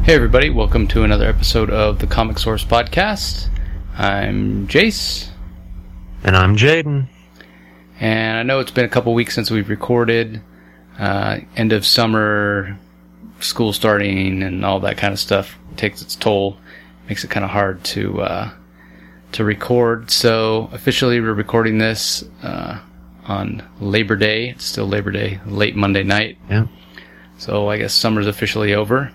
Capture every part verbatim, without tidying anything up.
Hey everybody, welcome to another episode of the Comic Source Podcast. I'm Jace. And I'm Jaden. And I know it's been a couple weeks since we've recorded. Uh, end of summer, school starting, and all that kind of stuff takes its toll. Makes it kind of hard to uh, to record. So officially we're recording this uh, on Labor Day. It's still Labor Day, late Monday night. Yeah. So I guess summer's officially over.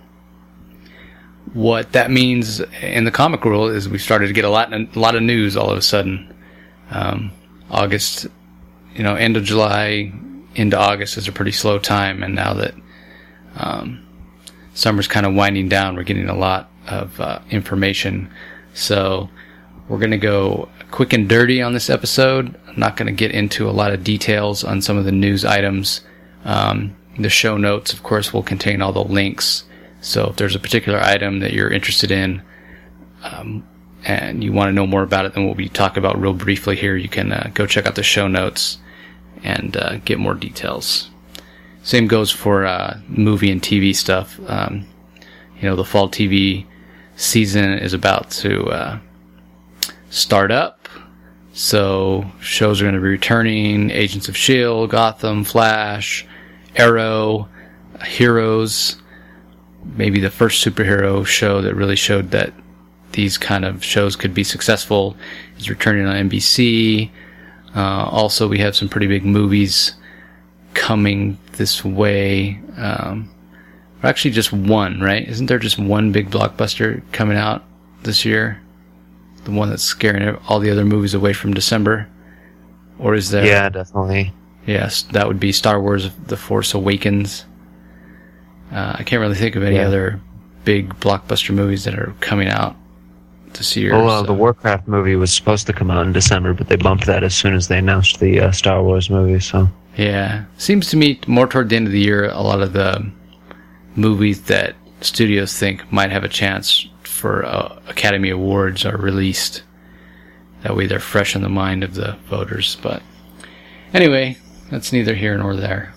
What that means in the comic world is we started to get a lot, a lot of news all of a sudden. Um, August, you know, end of July into August is a pretty slow time, and now that um, summer's kind of winding down, we're getting a lot of uh, information. So we're going to go quick and dirty on this episode. I'm not going to get into a lot of details on some of the news items. Um, the show notes, of course, will contain all the links. So if there's a particular item that you're interested in um, and you want to know more about it than what we talk about real briefly here, you can uh, go check out the show notes and uh, get more details. Same goes for uh, movie and T V stuff. Um, you know, the fall T V season is about to uh, start up. So shows are going to be returning. Agents of S H I E L D, Gotham, Flash, Arrow, Heroes. Maybe the first superhero show that really showed that these kind of shows could be successful is returning on N B C. Uh, also, we have some pretty big movies coming this way. Um, or actually just one, right? Isn't there just one big blockbuster coming out this year? The one that's scaring all the other movies away from December? Or is there... Yeah, definitely. Yes, that would be Star Wars The Force Awakens. Uh, I can't really think of any yeah. other big blockbuster movies that are coming out this year. Oh, well, so. the Warcraft movie was supposed to come out in December, but they bumped that as soon as they announced the uh, Star Wars movie, so... Yeah. Seems to me more toward the end of the year, a lot of the movies that studios think might have a chance for uh, Academy Awards are released. That way they're fresh in the mind of the voters. But anyway, that's neither here nor there.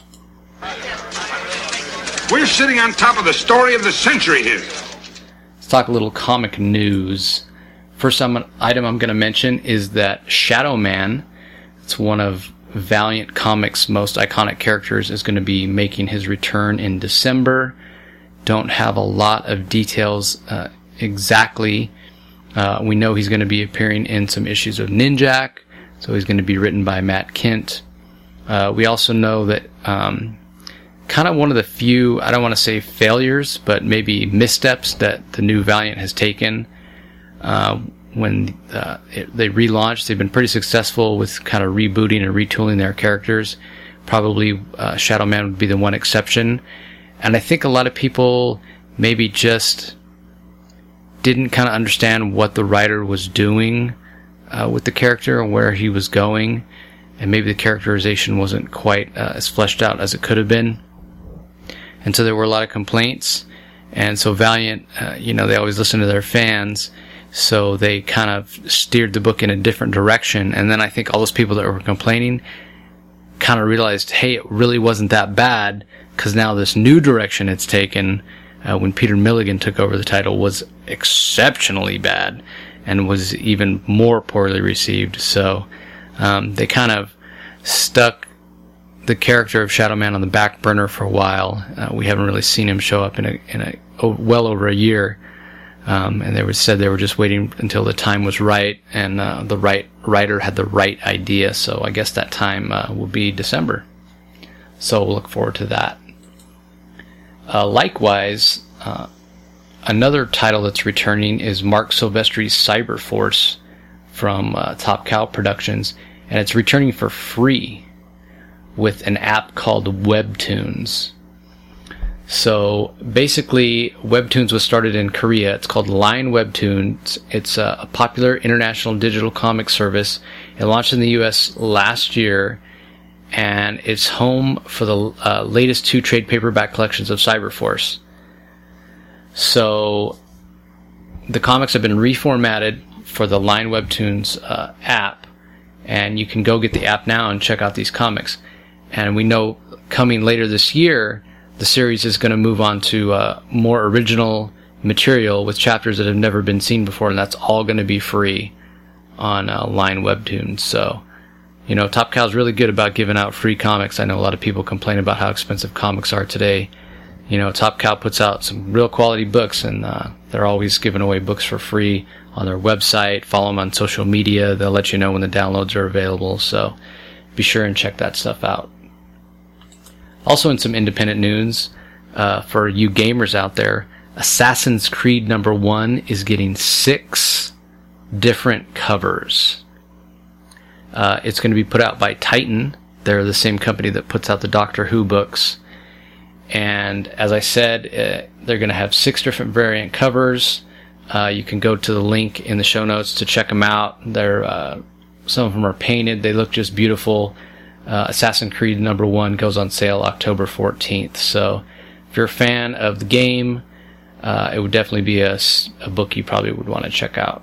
We're sitting on top of the story of the century here. Let's talk a little comic news. First item I'm going to mention is that Shadow Man, it's one of Valiant Comics' most iconic characters, is going to be making his return in December. Don't have a lot of details uh, exactly. Uh, we know he's going to be appearing in some issues of Ninjak, so he's going to be written by Matt Kindt. Uh, we also know that um, kind of one of the few, I don't want to say failures, but maybe missteps that the new Valiant has taken. Uh, when uh, it, they relaunched, they've been pretty successful with kind of rebooting and retooling their characters. Probably uh, Shadow Man would be the one exception. And I think a lot of people maybe just didn't kind of understand what the writer was doing uh, with the character and where he was going. And maybe the characterization wasn't quite uh, as fleshed out as it could have been. And so there were a lot of complaints. And so Valiant, uh, you know, they always listen to their fans. So they kind of steered the book in a different direction. And then I think all those people that were complaining kind of realized, hey, it really wasn't that bad. Because now this new direction it's taken, uh, when Peter Milligan took over the title, was exceptionally bad. And was even more poorly received. So um, they kind of stuck the character of Shadow Man on the back burner for a while. Uh, we haven't really seen him show up in a, in a oh, well over a year, um, and they were said they were just waiting until the time was right, and uh, the right writer had the right idea. So I guess that time uh, will be December. So we'll look forward to that. Uh, likewise, uh, another title that's returning is Mark Silvestri's Cyberforce from uh, Top Cow Productions, and it's returning for free with an app called Webtoons. So basically, Webtoons was started in Korea. It's called Line Webtoons. It's a, a popular international digital comic service. It launched in the U S last year, and it's home for the uh, latest two trade paperback collections of Cyberforce. So the comics have been reformatted for the Line Webtoons uh, app, and you can go get the app now and check out these comics. And we know coming later this year, the series is going to move on to uh, more original material with chapters that have never been seen before, and that's all going to be free on uh, Line Webtoons. So, you know, Top Cow's really good about giving out free comics. I know a lot of people complain about how expensive comics are today. You know, Top Cow puts out some real quality books, and uh, they're always giving away books for free on their website. Follow them on social media. They'll let you know when the downloads are available. So be sure and check that stuff out. Also in some independent news, uh, for you gamers out there, Assassin's Creed number one is getting six different covers. Uh, it's going to be put out by Titan. They're the same company that puts out the Doctor Who books. And as I said, uh, they're going to have six different variant covers. Uh, you can go to the link in the show notes to check them out. They're uh, some of them are painted. They look just beautiful. Uh, Assassin's Creed number one goes on sale October fourteenth. So if you're a fan of the game, uh, it would definitely be a, a book you probably would want to check out.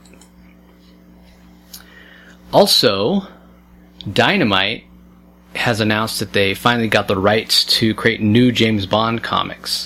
Also, Dynamite has announced that they finally got the rights to create new James Bond comics.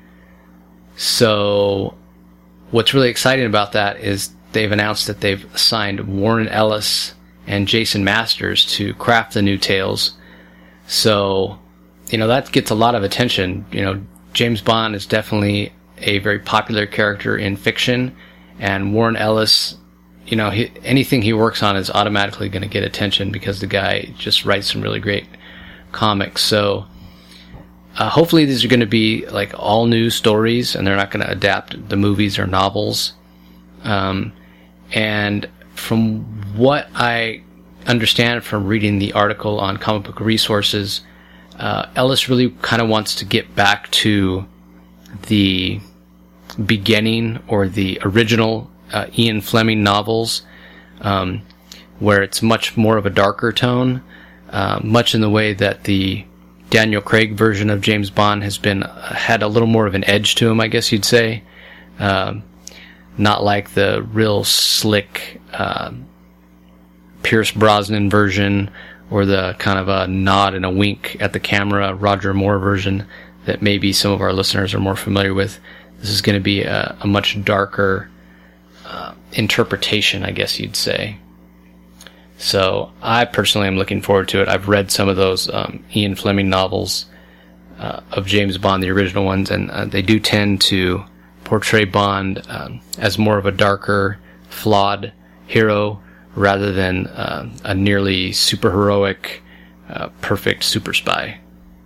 So what's really exciting about that is they've announced that they've signed Warren Ellis and Jason Masters to craft the new tales. So, you know, that gets a lot of attention. You know, James Bond is definitely a very popular character in fiction, and Warren Ellis, you know, he, anything he works on is automatically going to get attention because the guy just writes some really great comics. So uh, hopefully these are going to be like all new stories, and they're not going to adapt the movies or novels. Um, and from what I understand from reading the article on Comic Book Resources, uh, Ellis really kind of wants to get back to the beginning or the original Uh, Ian Fleming novels, um, where it's much more of a darker tone, uh, much in the way that the Daniel Craig version of James Bond has been uh, had a little more of an edge to him, I guess you'd say. Um, not like the real slick uh, Pierce Brosnan version, or the kind of a nod and a wink at the camera Roger Moore version that maybe some of our listeners are more familiar with. This is going to be a, a much darker Uh, interpretation, I guess you'd say. So I personally am looking forward to it. I've read some of those um, Ian Fleming novels uh, of James Bond, the original ones, and uh, they do tend to portray Bond um, as more of a darker, flawed hero rather than uh, a nearly superheroic, uh, perfect super spy.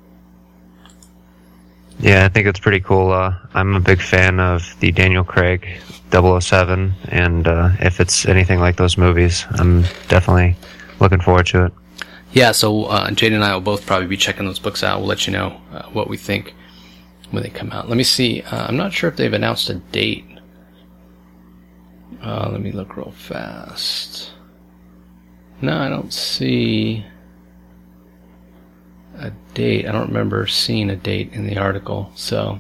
Yeah, I think it's pretty cool. Uh, I'm a big fan of the Daniel Craig double oh seven, and uh, if it's anything like those movies, I'm definitely looking forward to it. Yeah, so uh, Jade and I will both probably be checking those books out. We'll let you know uh, what we think when they come out. Let me see. Uh, I'm not sure if they've announced a date. Uh, let me look real fast. No, I don't see a date. I don't remember seeing a date in the article, so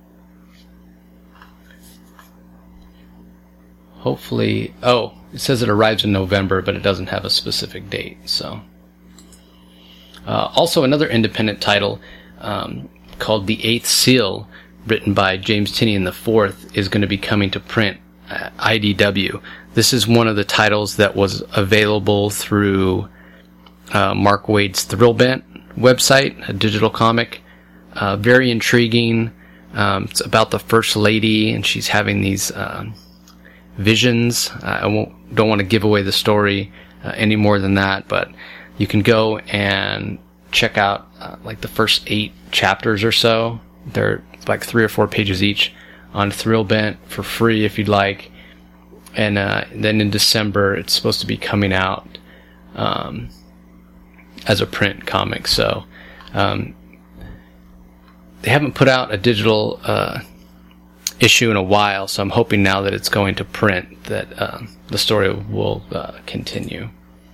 hopefully, oh, it says it arrives in November, but it doesn't have a specific date. So, uh, also another independent title um, called The Eighth Seal, written by James Tynion the Fourth, is going to be coming to print at I D W. This is one of the titles that was available through uh, Mark Waid's Thrillbent website, a digital comic. Uh, very intriguing. Um, it's about the First Lady, and she's having these Uh, visions. Uh, I won't, don't want to give away the story uh, any more than that, but you can go and check out uh, like the first eight chapters or so. They're like three or four pages each on Thrillbent for free if you'd like. And uh, then in December it's supposed to be coming out um, as a print comic. So um, they haven't put out a digital uh, issue in a while, so I'm hoping now that it's going to print that uh, the story will uh, continue.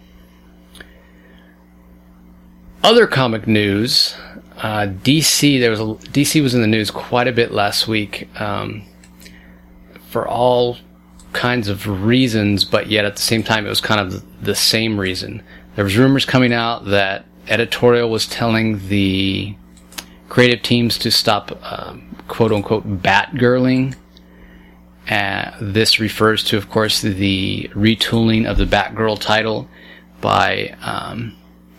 Other comic news, uh, D C. There was a, D C was in the news quite a bit last week um, for all kinds of reasons, but yet at the same time it was kind of the same reason. There was rumors coming out that editorial was telling the creative teams to stop uh, quote-unquote Batgirling. Uh, this refers to, of course, the retooling of the Batgirl title by um,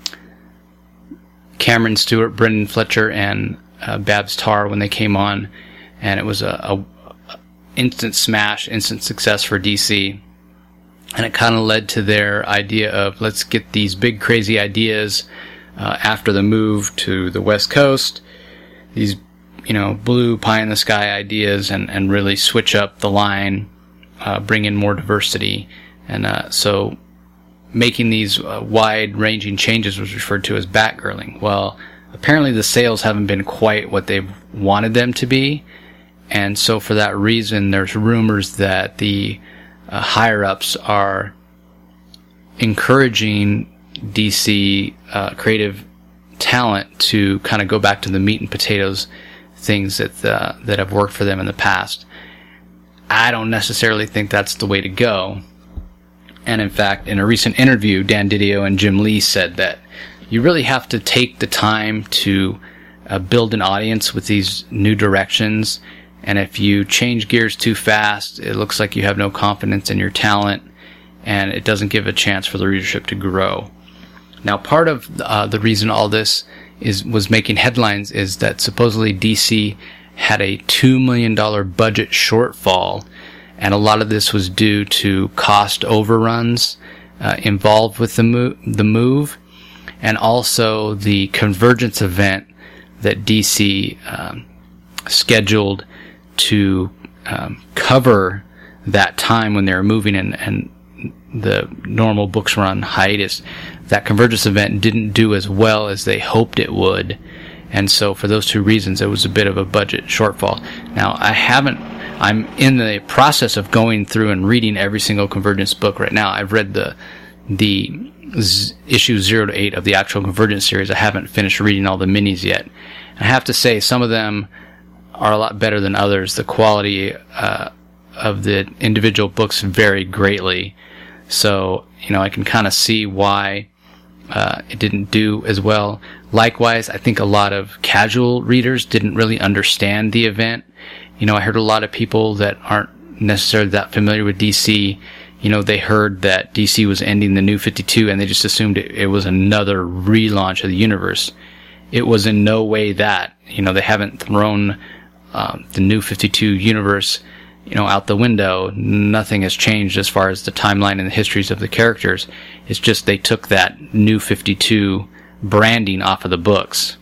Cameron Stewart, Brendan Fletcher, and uh, Babs Tarr when they came on, and it was a, a instant smash, instant success for D C. And it kind of led to their idea of, let's get these big crazy ideas uh, after the move to the West Coast, these, you know, blue pie in the sky ideas, and, and really switch up the line, uh, bring in more diversity. And uh, so making these uh, wide ranging changes was referred to as Batgirling. Well, apparently the sales haven't been quite what they wanted them to be. And so for that reason, there's rumors that the Uh, higher-ups are encouraging D C uh, creative talent to kind of go back to the meat and potatoes things that uh, that have worked for them in the past. I don't necessarily think that's the way to go. And in fact, in a recent interview, Dan Didio and Jim Lee said that you really have to take the time to uh, build an audience with these new directions. And if you change gears too fast, it looks like you have no confidence in your talent, and it doesn't give a chance for the readership to grow. Now, part of uh, the reason all this is was making headlines is that supposedly D C had a two million dollars budget shortfall, and a lot of this was due to cost overruns uh, involved with the, mo- the move, and also the Convergence event that D C um, scheduled to um, cover that time when they were moving and, and the normal books were on hiatus. That Convergence event didn't do as well as they hoped it would, and so for those two reasons it was a bit of a budget shortfall. Now, I haven't I'm in the process of going through and reading every single Convergence book right now. I've read the the z- issue zero to eight of the actual Convergence series. I haven't finished reading all the minis yet. I have to say, some of them are a lot better than others. The quality uh, of the individual books vary greatly. So, you know, I can kind of see why uh, it didn't do as well. Likewise, I think a lot of casual readers didn't really understand the event. You know, I heard a lot of people that aren't necessarily that familiar with D C, you know, they heard that D C was ending the New fifty-two and they just assumed it, it was another relaunch of the universe. It was in no way that. You know, they haven't thrown um, the New fifty-two universe, you know, out the window. Nothing has changed as far as the timeline and the histories of the characters. It's just they took that New fifty-two branding off of the books.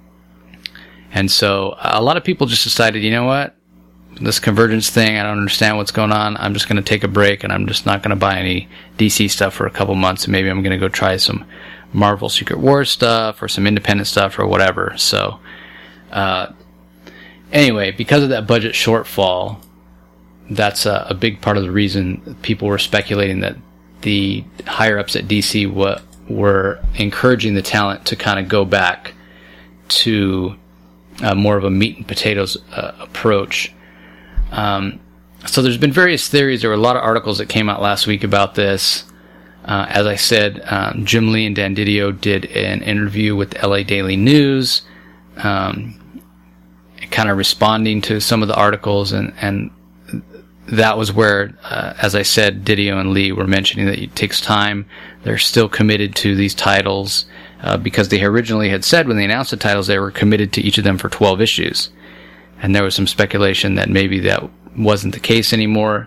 And so a lot of people just decided, you know what, this Convergence thing, I don't understand what's going on. I'm just going to take a break, and I'm just not going to buy any D C stuff for a couple months, and maybe I'm going to go try some Marvel Secret Wars stuff or some independent stuff or whatever. So uh, anyway, because of that budget shortfall, that's a, a big part of the reason people were speculating that the higher-ups at D C w- were encouraging the talent to kind of go back to uh, more of a meat and potatoes uh, approach. Um, so there's been various theories. There were a lot of articles that came out last week about this. Uh, as I said, um, Jim Lee and Dan Didio did an interview with the L A Daily News, um, kind of responding to some of the articles, and, and that was where, uh, as I said, Didio and Lee were mentioning that it takes time. They're still committed to these titles, uh, because they originally had said when they announced the titles they were committed to each of them for twelve issues. And there was some speculation that maybe that wasn't the case anymore.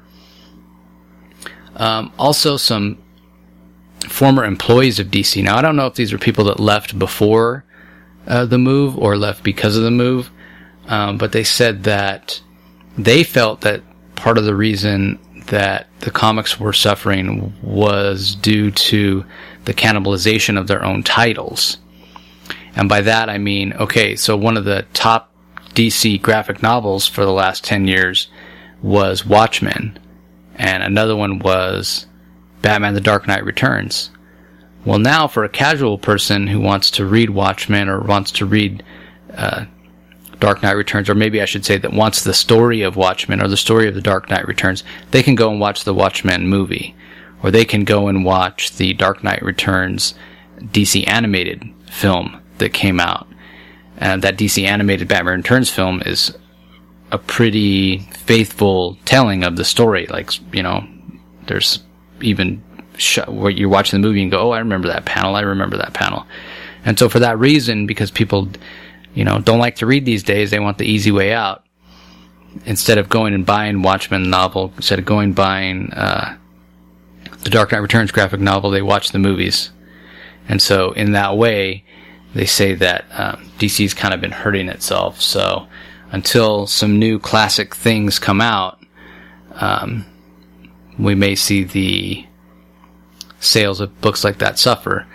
Um, also, some former employees of D C. Now, I don't know if these are people that left before uh, the move or left because of the move, um, but they said that they felt that part of the reason that the comics were suffering was due to the cannibalization of their own titles. And by that, I mean, okay, so one of the top D C graphic novels for the last ten years was Watchmen, and another one was Batman the Dark Knight Returns. Well, now for a casual person who wants to read Watchmen or wants to read uh, Dark Knight Returns, or maybe I should say that wants the story of Watchmen or the story of the Dark Knight Returns, they can go and watch the Watchmen movie, or they can go and watch the Dark Knight Returns D C animated film that came out. And that D C animated Batman Returns film is a pretty faithful telling of the story. Like, you know, there's even sh- where you're watching the movie and go, oh, I remember that panel, I remember that panel. And so for that reason, because people, you know, don't like to read these days, they want the easy way out. Instead of going and buying Watchmen novel, instead of going and buying uh, the Dark Knight Returns graphic novel, they watch the movies. And so in that way, they say that um, D C's kind of been hurting itself. So until some new classic things come out, um, we may see the sales of books like that suffer.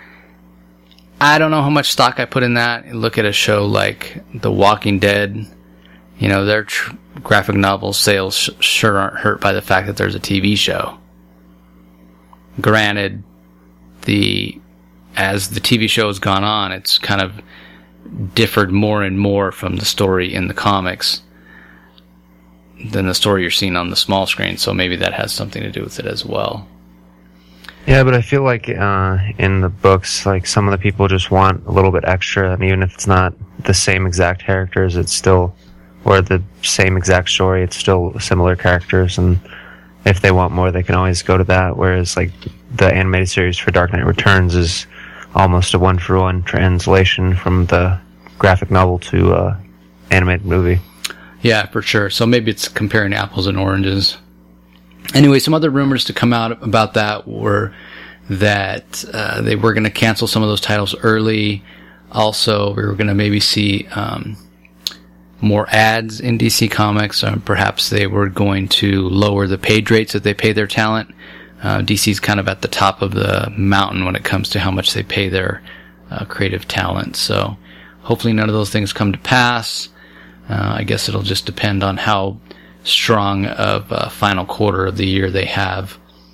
I don't know how much stock I put in that. Look at a show like The Walking Dead. You know, their tr- graphic novel sales sh- sure aren't hurt by the fact that there's a T V show. Granted, the as the T V show has gone on, it's kind of differed more and more from the story in the comics than the story you're seeing on the small screen, so maybe that has something to do with it as well. Yeah, but I feel like uh, in the books, like some of the people just want a little bit extra, and even if it's not the same exact characters, it's still, or the same exact story, it's still similar characters, and if they want more, they can always go to that, whereas like the animated series for Dark Knight Returns is almost a one-for-one translation from the graphic novel to uh, animated movie. Yeah, for sure. So maybe it's comparing apples and oranges. Anyway, some other rumors to come out about that were that uh, they were going to cancel some of those titles early. Also, we were going to maybe see um, more ads in D C Comics. Um, perhaps they were going to lower the page rates that they pay their talent. Uh, D C's kind of at the top of the mountain when it comes to how much they pay their uh, creative talent. So hopefully none of those things come to pass. Uh, I guess it'll just depend on how strong of a final quarter of the year they have.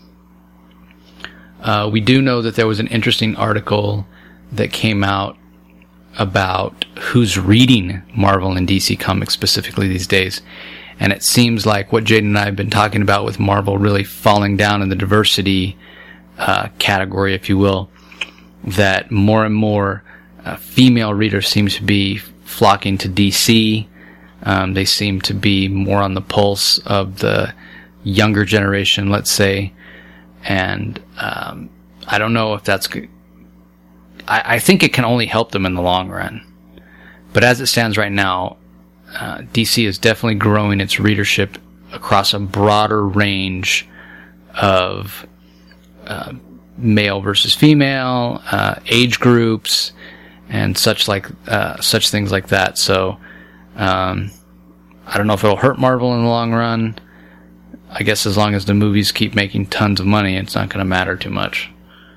Uh, we do know that there was an interesting article that came out about who's reading Marvel and D C Comics specifically these days. And it seems like what Jaden and I have been talking about with Marvel really falling down in the diversity uh, category, if you will, that more and more uh, female readers seem to be flocking to D C. Um, they seem to be more on the pulse of the younger generation, let's say. And um, I don't know if that's good. I, I think it can only help them in the long run. But as it stands right now, uh, D C is definitely growing its readership across a broader range of uh, male versus female, uh, age groups, and such like uh, such things like that. So um, I don't know if it'll hurt Marvel in the long run. I guess as long as the movies keep making tons of money, it's not going to matter too much.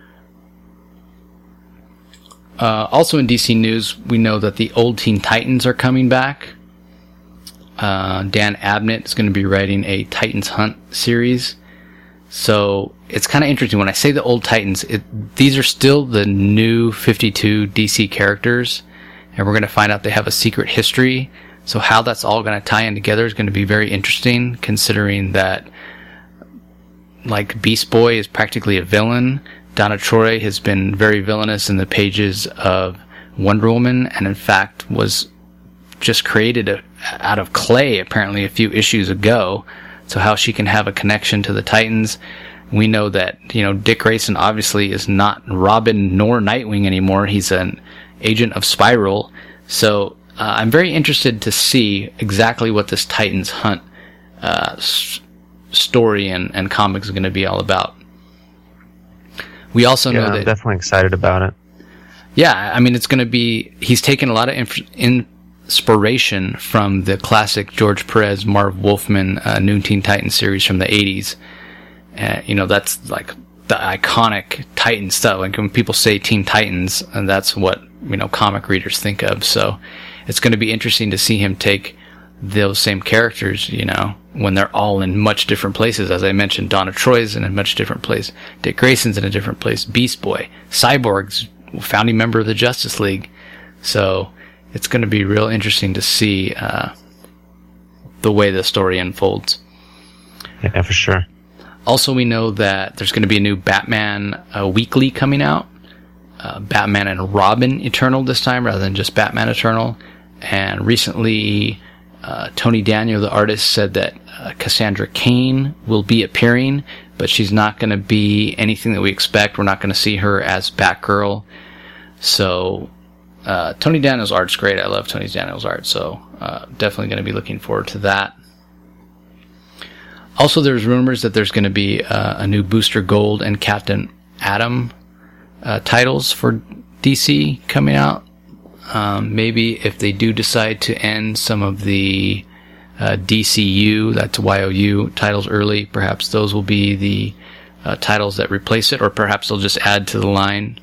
Uh, also in D C news, we know that the old Teen Titans are coming back. Uh, Dan Abnett is going to be writing a Titans Hunt series. So it's kind of interesting. When I say the old Titans, it, these are still the new fifty-two D C characters. And we're going to find out they have a secret history. So how that's all going to tie in together is going to be very interesting, considering that, like, Beast Boy is practically a villain. Donna Troy has been very villainous in the pages of Wonder Woman, and in fact was just created a, out of clay apparently a few issues ago. So how she can have a connection to the Titans. We know that, you know, Dick Grayson obviously is not Robin nor Nightwing anymore. He's an agent of Spiral. So uh, I'm very interested to see exactly what this Titans Hunt uh, s- story and, and comics is going to be all about. We also yeah, know that... I'm definitely excited about it. Yeah, I mean, it's going to be... He's taken a lot of inf- inspiration from the classic George Perez, Marv Wolfman uh, New Teen Titans series from the eighties. Uh, you know, that's like the iconic Titan stuff. Like when people say Teen Titans, and that's what, you know, comic readers think of. So it's going to be interesting to see him take those same characters, you know, when they're all in much different places. As I mentioned, Donna Troy's in a much different place. Dick Grayson's in a different place. Beast Boy. Cyborg's founding member of the Justice League. So it's going to be real interesting to see uh, the way the story unfolds. Yeah, for sure. Also, we know that there's going to be a new Batman uh, weekly coming out. Uh, Batman and Robin Eternal this time, rather than just Batman Eternal. And recently, uh, Tony Daniel, the artist, said that uh, Cassandra Cain will be appearing, but she's not going to be anything that we expect. We're not going to see her as Batgirl. So, uh, Tony Daniel's art's great. I love Tony Daniel's art, so uh, definitely going to be looking forward to that. Also, there's rumors that there's going to be uh, a new Booster Gold and Captain Atom uh, titles for D C coming out. Um, maybe if they do decide to end some of the uh, D C U, that's Y O U titles early, perhaps those will be the uh, titles that replace it, or perhaps they'll just add to the line.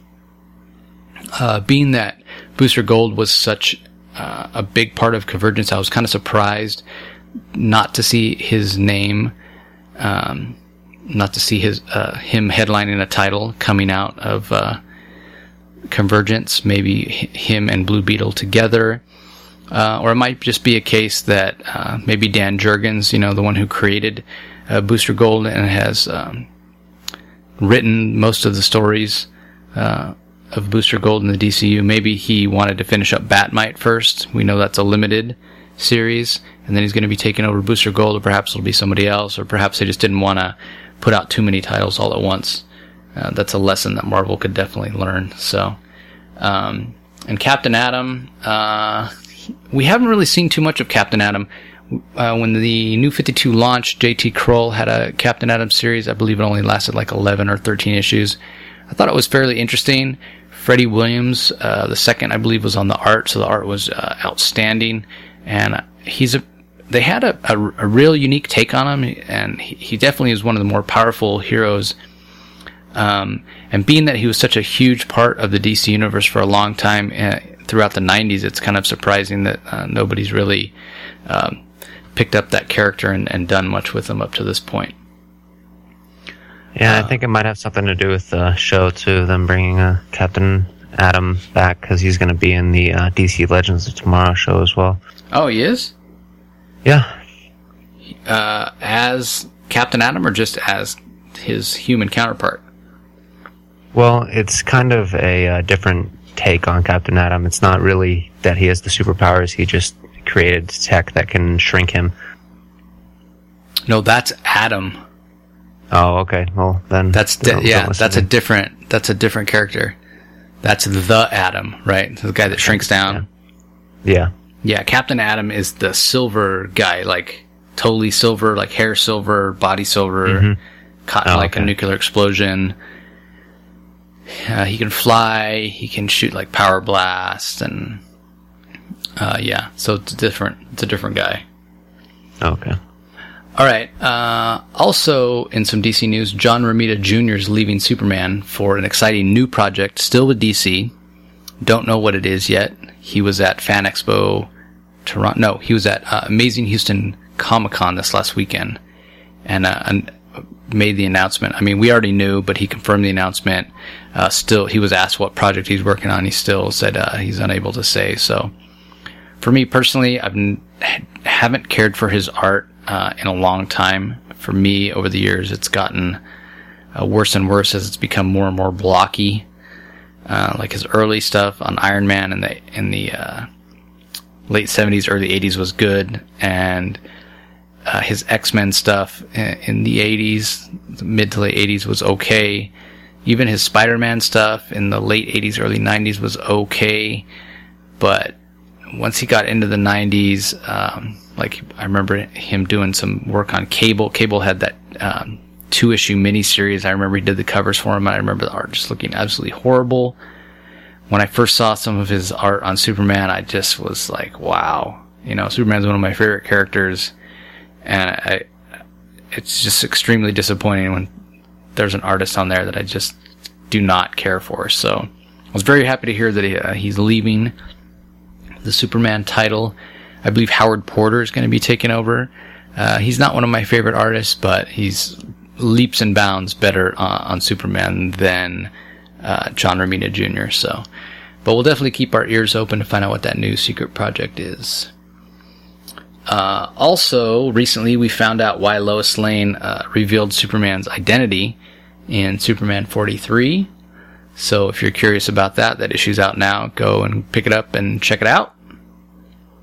Uh, being that Booster Gold was such uh, a big part of Convergence, I was kind of surprised not to see his name, um, not to see his uh, him headlining a title coming out of uh, Convergence. Maybe him and Blue Beetle together, uh, or it might just be a case that uh, maybe Dan Jurgens, you know, the one who created uh, Booster Gold and has um, written most of the stories uh, of Booster Gold in the D C U. Maybe he wanted to finish up Batmite first. We know that's a limited series, and then he's going to be taking over Booster Gold, or perhaps it'll be somebody else, or perhaps they just didn't want to put out too many titles all at once. Uh, that's a lesson that Marvel could definitely learn. So, um, and Captain Atom, uh, we haven't really seen too much of Captain Atom. Uh, when the New fifty-two launched, J T Kroll had a Captain Atom series. I believe it only lasted like eleven or thirteen issues. I thought it was fairly interesting. Freddie Williams, uh, the second, I believe, was on the art, so the art was uh, outstanding. And he's a, they had a, a, a real unique take on him, and he, he definitely is one of the more powerful heroes. Um, and being that he was such a huge part of the D C universe for a long time uh, throughout the nineties, it's kind of surprising that uh, nobody's really um, picked up that character and, and done much with him up to this point. Yeah, uh, I think it might have something to do with the show, too, them bringing uh, Captain Atom back, because he's going to be in the uh, D C Legends of Tomorrow show as well. Oh, he is? Yeah. Uh, as Captain Atom, or just as his human counterpart? Well, it's kind of a uh, different take on Captain Atom. It's not really that he has the superpowers. He just created tech that can shrink him. No, that's Atom. Oh, okay. Well, then that's di- don't, yeah, don't that's a different that's a different character. That's the Atom, right? The guy that shrinks down. Yeah. Yeah. Yeah, Captain Atom is the silver guy, like totally silver, like hair silver, body silver, mm-hmm. caught oh, like okay. a nuclear explosion. Uh, he can fly. He can shoot like power blast, and uh, yeah. So it's a different. It's a different guy. Okay. All right. Uh, also, in some D C news, John Romita Junior is leaving Superman for an exciting new project, still with D C. Don't know what it is yet. He was at Fan Expo Toronto. No, he was at uh, Amazing Houston Comic Con this last weekend, and, uh, and made the announcement. I mean, we already knew, but he confirmed the announcement. Uh, still, he was asked what project he's working on. He still said uh, he's unable to say. So, for me personally, I haven't cared for his art uh, in a long time. For me, over the years, it's gotten uh, worse and worse as it's become more and more blocky. Uh, like his early stuff on Iron Man in the in the uh, late seventies, early eighties was good, and uh, his X-Men stuff in the eighties, mid to late eighties was okay. Even his Spider-Man stuff in the late eighties, early nineties was okay, but once he got into the nineties, um, like I remember him doing some work on Cable. Cable had that um, two-issue miniseries. I remember he did the covers for him, and I remember the art just looking absolutely horrible. When I first saw some of his art on Superman, I just was like, wow. You know, Superman's one of my favorite characters, and I, it's just extremely disappointing when there's an artist on there that I just do not care for. So I was very happy to hear that he, uh, he's leaving the Superman title. I believe Howard Porter is going to be taking over. Uh, he's not one of my favorite artists, but he's leaps and bounds better uh, on Superman than uh, John Romita Junior So, but we'll definitely keep our ears open to find out what that new secret project is. Uh, also, recently we found out why Lois Lane uh, revealed Superman's identity in Superman forty-three. So if you're curious about that, that issue's out now. Go and pick it up and check it out.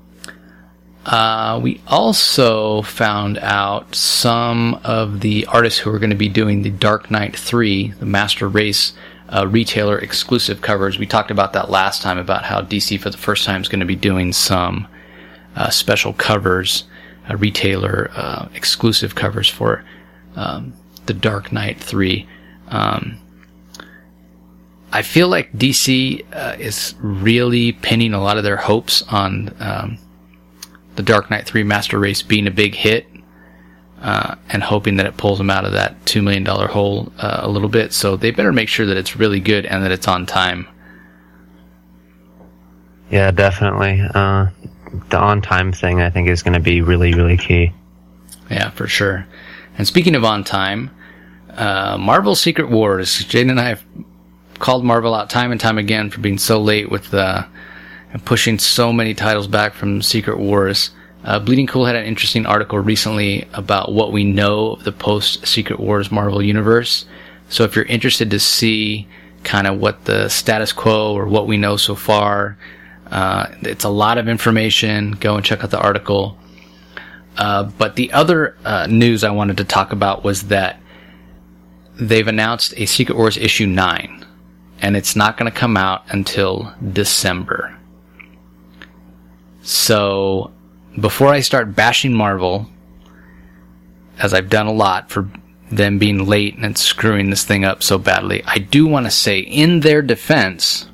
Uh, we also found out some of the artists who are going to be doing the Dark Knight three, the Master Race uh, retailer exclusive covers. We talked about that last time, about how D C for the first time is going to be doing some uh, special covers, uh, retailer uh, exclusive covers for um, the Dark Knight three. Um, I feel like D C uh, is really pinning a lot of their hopes on um, the Dark Knight three Master Race being a big hit, uh, and hoping that it pulls them out of that two million dollars hole uh, a little bit. So they better make sure that it's really good and that it's on time. Yeah, definitely. Uh, the on-time thing, I think, is going to be really, really key. Yeah, for sure. And speaking of on time, uh, Marvel Secret Wars. Jaden and I have called Marvel out time and time again for being so late with uh, pushing so many titles back from Secret Wars. Uh, Bleeding Cool had an interesting article recently about what we know of the post-Secret Wars Marvel Universe. So if you're interested to see kind of what the status quo or what we know so far, uh, it's a lot of information. Go and check out the article. Uh, but the other uh, news I wanted to talk about was that they've announced a Secret Wars issue nine, and it's not going to come out until December. So before I start bashing Marvel, as I've done a lot for them being late and screwing this thing up so badly, I do want to say, in their defense,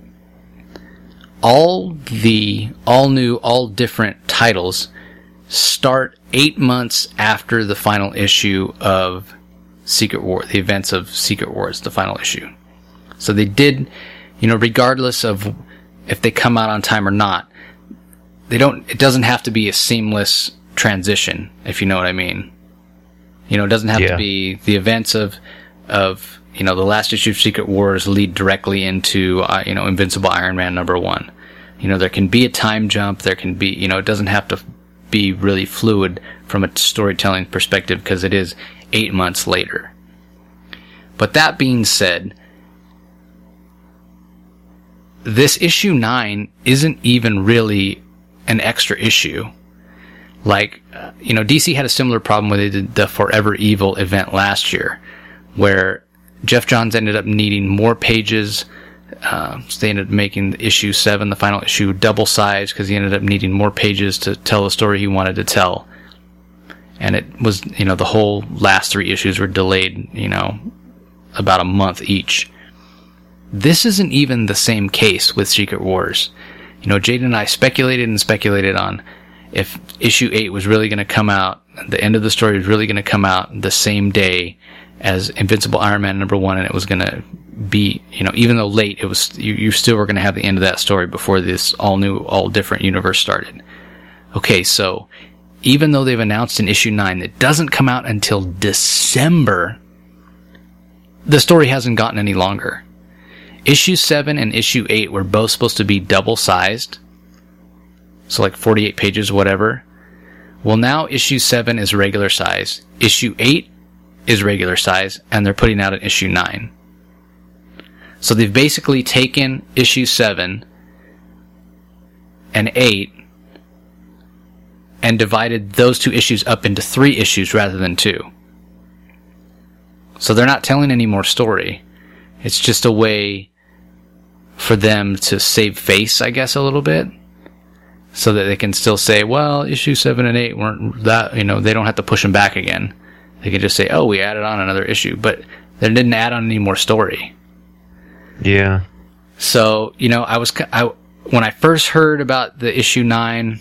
all the all new, all different titles start eight months after the final issue of Secret War, the events of Secret Wars, the final issue. So they did, you know, regardless of if they come out on time or not, they don't, it doesn't have to be a seamless transition, if you know what I mean. You know, it doesn't have yeah. to be the events of, of, you know, the last issue of Secret Wars lead directly into, uh, you know, Invincible Iron Man number one. You know, there can be a time jump, there can be, you know, it doesn't have to be really fluid from a storytelling perspective because it is eight months later. But that being said, this issue nine isn't even really an extra issue. Like, uh, you know, D C had a similar problem when they did the Forever Evil event last year, where Jeff Johns ended up needing more pages. Uh, so they ended up making issue seven, the final issue, double size because he ended up needing more pages to tell the story he wanted to tell. And it was, you know, the whole last three issues were delayed, you know, about a month each. This isn't even the same case with Secret Wars. You know, Jaden and I speculated and speculated on if issue eight was really going to come out, the end of the story was really going to come out the same day as Invincible Iron Man number one, and it was going to be, you know, even though late, it was, you, you still were going to have the end of that story before this all new, all different universe started. Okay, so even though they've announced in issue nine that doesn't come out until December, the story hasn't gotten any longer. Issue seven and issue eight were both supposed to be double-sized, so like forty-eight pages, whatever. Well, now issue seven is regular size, issue eight is regular size, and they're putting out an issue nine. So they've basically taken issue seven and eight and divided those two issues up into three issues rather than two. So they're not telling any more story. It's just a way for them to save face, I guess, a little bit, so that they can still say, well, issue seven and eight weren't that, you know, they don't have to push them back again. They can just say, oh, we added on another issue, but they didn't add on any more story. Yeah. So, you know, I was, I, when I first heard about the issue nine,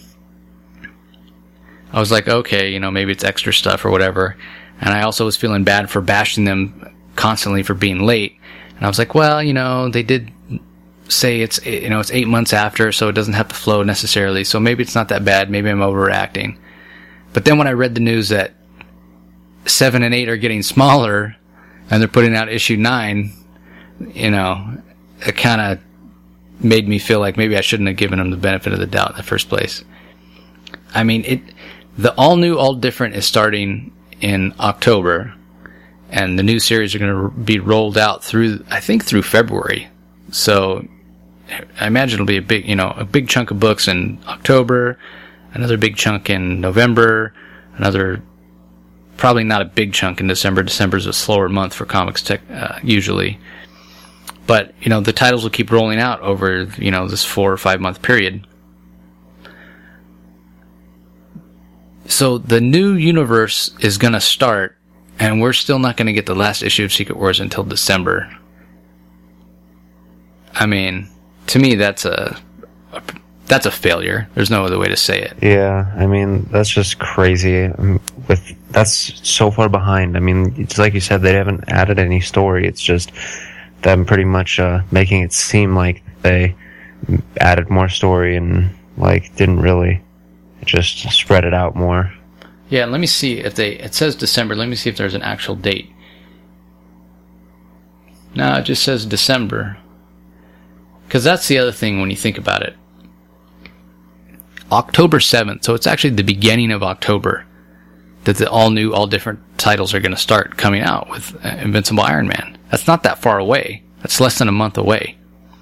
I was like, okay, you know, maybe it's extra stuff or whatever. And I also was feeling bad for bashing them constantly for being late. And I was like, well, you know, they did say it's, you know, it's eight months after, so it doesn't have to flow necessarily. So maybe it's not that bad. Maybe I'm overreacting. But then when I read the news that seven and eight are getting smaller and they're putting out issue nine, you know, it kind of made me feel like maybe I shouldn't have given them the benefit of the doubt in the first place. I mean, it, the all new, all different is starting in October, and the new series are going to be rolled out through, I think, through February. So I imagine it'll be a big, you know, a big chunk of books in October, another big chunk in November, another probably not a big chunk in December. December's a slower month for comics tech, uh, usually. But, you know, the titles will keep rolling out over, you know, this four or five month period. So the new universe is going to start, and we're still not going to get the last issue of Secret Wars until December. I mean, to me, that's a, a that's a failure. There's no other way to say it. Yeah, I mean, that's just crazy. With that's so far behind. I mean, it's like you said, they haven't added any story. It's just them pretty much uh, making it seem like they added more story and like didn't really just spread it out more. Yeah, let me see if they. It says December. Let me see if there's an actual date. No, it just says December. Because that's the other thing when you think about it. October seventh, so it's actually the beginning of October that the all new, all different titles are going to start coming out with Invincible Iron Man. That's not that far away. That's less than a month away.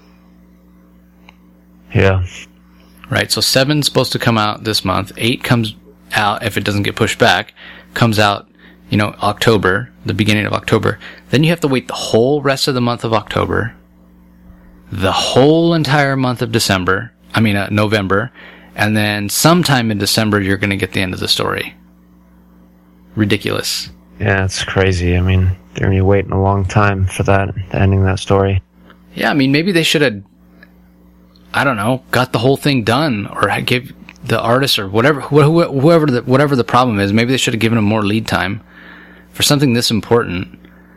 Yeah. Right, so seven's supposed to come out this month. eight comes out, if it doesn't get pushed back, comes out, you know, October, the beginning of October. Then you have to wait the whole rest of the month of October, the whole entire month of December, I mean uh, November, and then sometime in December you're going to get the end of the story. Ridiculous. Yeah, it's crazy. I mean, they're going to be waiting a long time for that, ending that story. Yeah, I mean, maybe they should have, I don't know, got the whole thing done, or give the artist or whatever, whoever the, whatever the problem is, maybe they should have given them more lead time for something this important.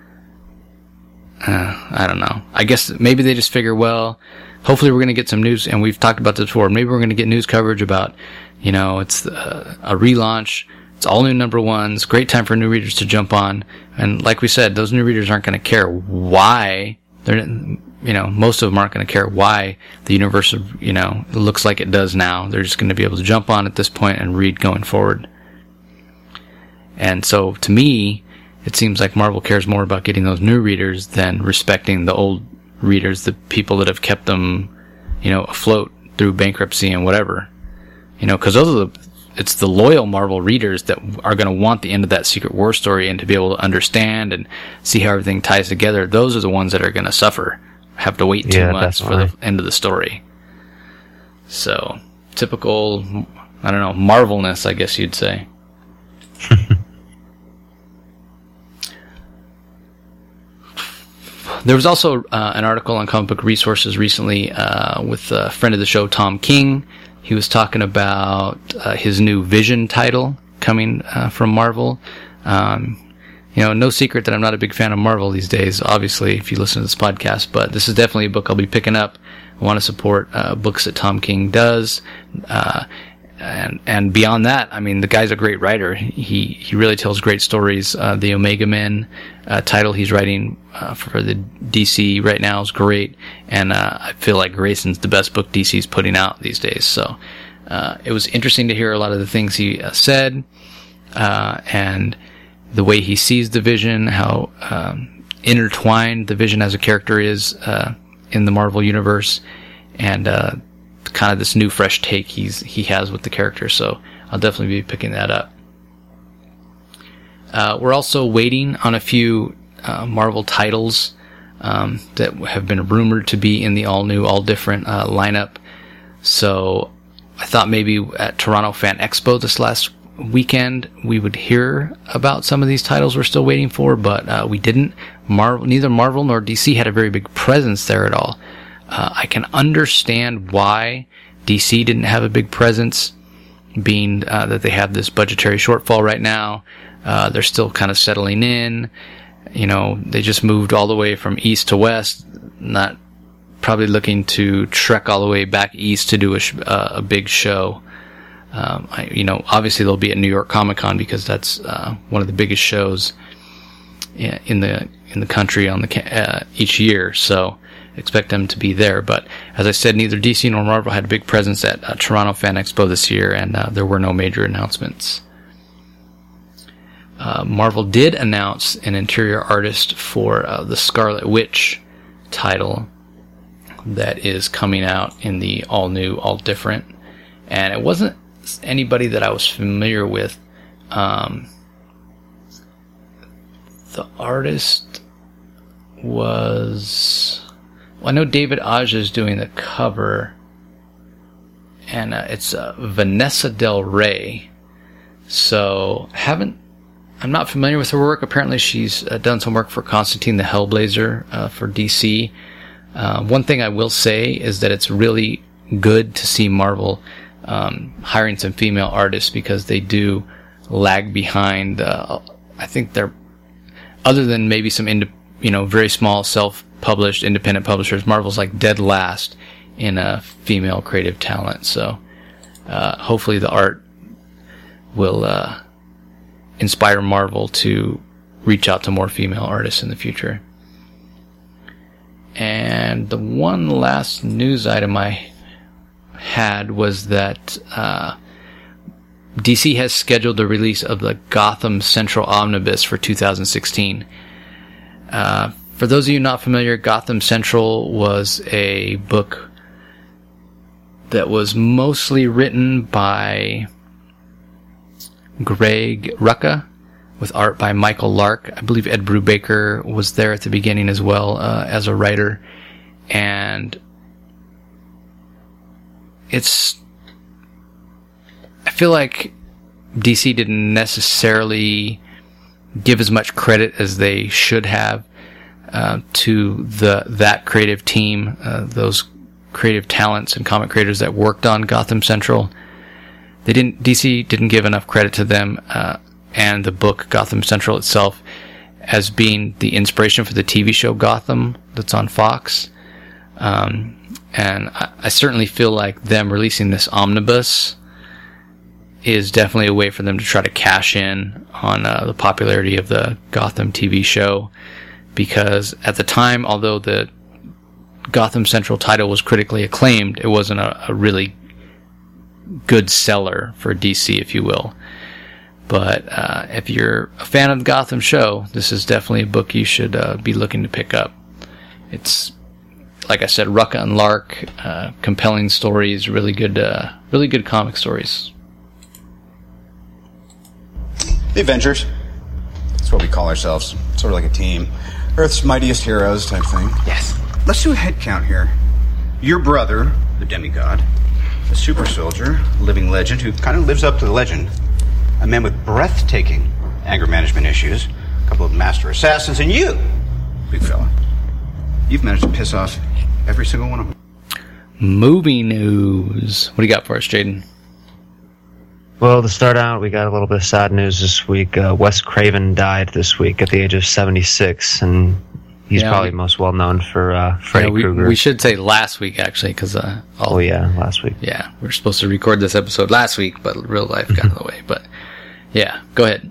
Uh, I don't know. I guess maybe they just figure, well, hopefully we're going to get some news, and we've talked about this before, maybe we're going to get news coverage about, you know, it's uh, a relaunch, it's all new number ones, great time for new readers to jump on, and like we said, those new readers aren't going to care why, they're, you know, most of them aren't going to care why the universe, you know, looks like it does now. They're just going to be able to jump on at this point and read going forward. And so, to me, it seems like Marvel cares more about getting those new readers than respecting the old readers, the people that have kept them, you know, afloat through bankruptcy and whatever. You know, because those are the, it's the loyal Marvel readers that are going to want the end of that Secret War story and to be able to understand and see how everything ties together. Those are the ones that are going to suffer, have to wait two yeah, months definitely. for the end of the story. So, typical, I don't know, Marvelness, I guess you'd say. There was also uh, an article on Comic Book Resources recently uh, with a friend of the show, Tom King. He was talking about uh, his new Vision title coming uh, from Marvel. Um, you know, no secret that I'm not a big fan of Marvel these days, obviously, if you listen to this podcast, but this is definitely a book I'll be picking up. I want to support uh, books that Tom King does. Uh, and and beyond that, I mean, the guy's a great writer. He he really tells great stories. Uh, the Omega Men uh, title he's writing uh, for the D C right now is great, and uh, I feel like Grayson's the best book D C's putting out these days. So uh, it was interesting to hear a lot of the things he uh, said, uh, and the way he sees the Vision, how um, intertwined the Vision as a character is uh, in the Marvel universe, and uh, kind of this new fresh take he's he has with the character. So I'll definitely be picking that up. Uh, we're also waiting on a few uh, Marvel titles um, that have been rumored to be in the all new, all different uh, lineup. So I thought maybe at Toronto Fan Expo this last weekend we would hear about some of these titles we're still waiting for, but uh, we didn't. Marvel, neither Marvel nor D C had a very big presence there at all. Uh, I can understand why D C didn't have a big presence, being uh, that they have this budgetary shortfall right now. Uh, they're still kind of settling in. You know, they just moved all the way from east to west, not probably looking to trek all the way back east to do a, sh- uh, a big show. Um, I, you know, obviously they'll be at New York Comic Con because that's uh, one of the biggest shows in the in the country on the uh, each year. So expect them to be there. But as I said, neither D C nor Marvel had a big presence at uh, Toronto Fan Expo this year, and uh, there were no major announcements. Uh, Marvel did announce an interior artist for uh, the Scarlet Witch title that is coming out in the all new, all different. And it wasn't anybody that I was familiar with. Um, the artist was... Well, I know David Aja is doing the cover, and uh, it's uh, Vanessa Del Rey. So, haven't... I'm not familiar with her work. Apparently she's uh, done some work for Constantine the Hellblazer uh, for D C. Uh, one thing I will say is that it's really good to see Marvel um, hiring some female artists, because they do lag behind. Uh, I think they're, other than maybe some ind- you know very small self-published independent publishers, Marvel's like dead last in a uh, female creative talent. So uh, hopefully the art will uh, inspire Marvel to reach out to more female artists in the future. And the one last news item I had was that uh, D C has scheduled the release of the Gotham Central Omnibus for two thousand sixteen. Uh, for those of you not familiar, Gotham Central was a book that was mostly written by Greg Rucka, with art by Michael Lark. I believe Ed Brubaker was there at the beginning as well uh, as a writer. And it's... I feel like D C didn't necessarily give as much credit as they should have uh, to the that creative team, uh, those creative talents and comic creators that worked on Gotham Central. They didn't. D C didn't give enough credit to them uh, and the book Gotham Central itself as being the inspiration for the T V show Gotham that's on Fox. Um, and I, I certainly feel like them releasing this omnibus is definitely a way for them to try to cash in on uh, the popularity of the Gotham T V show. Because at the time, although the Gotham Central title was critically acclaimed, it wasn't a, a really good seller for D C, if you will. But uh, if you're a fan of the Gotham show, this is definitely a book you should uh, be looking to pick up. It's, like I said, Rucka and Lark, uh, compelling stories, really good, uh, really good comic stories. The Avengers. That's what we call ourselves. Sort of like a team. Earth's mightiest heroes type thing. Yes. Let's do a head count here. Your brother, the demigod, a super soldier, a living legend who kind of lives up to the legend, a man with breathtaking anger management issues, a couple of master assassins, and you, big fella. You've managed to piss off every single one of them. Movie news. What do you got for us, Jaden? Well, to start out, we got a little bit of sad news this week. Uh, Wes Craven died this week at the age of seventy-six, and he's yeah, probably we, most well known for uh, Freddy yeah, we, Krueger. We should say last week, actually, because... Uh, oh, yeah, last week. Yeah, we were supposed to record this episode last week, but real life got in the way. But, yeah, go ahead.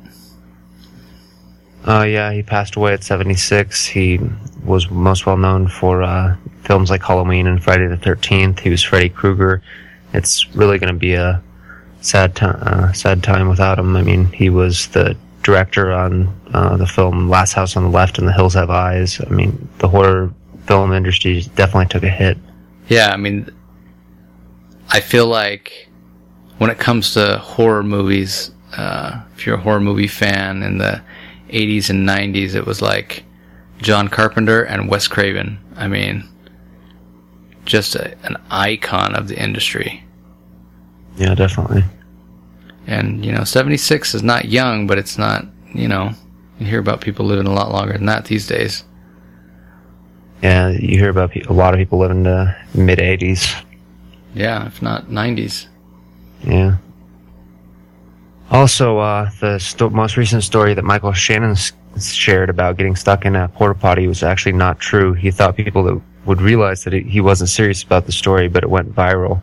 Uh, yeah, he passed away at seventy-six. He was most well known for uh, films like Halloween and Friday the thirteenth. He was Freddy Krueger. It's really going to be a sad, t- uh, sad time without him. I mean, he was the director on uh, the film Last House on the Left and The Hills Have Eyes. I mean, the horror film industry definitely took a hit. Yeah, I mean, I feel like when it comes to horror movies, uh, if you're a horror movie fan in the eighties and nineties, it was like John Carpenter and Wes Craven. I mean, just a, an icon of the industry. Yeah, definitely. And, you know, seventy-six is not young, but it's not, you know, you hear about people living a lot longer than that these days. Yeah, you hear about pe- a lot of people living to mid-eighties. Yeah, if not nineties. Yeah. Also, uh, the sto- most recent story that Michael Shannon s- shared about getting stuck in a porta potty was actually not true. He thought people that would realize that it, he wasn't serious about the story, but it went viral.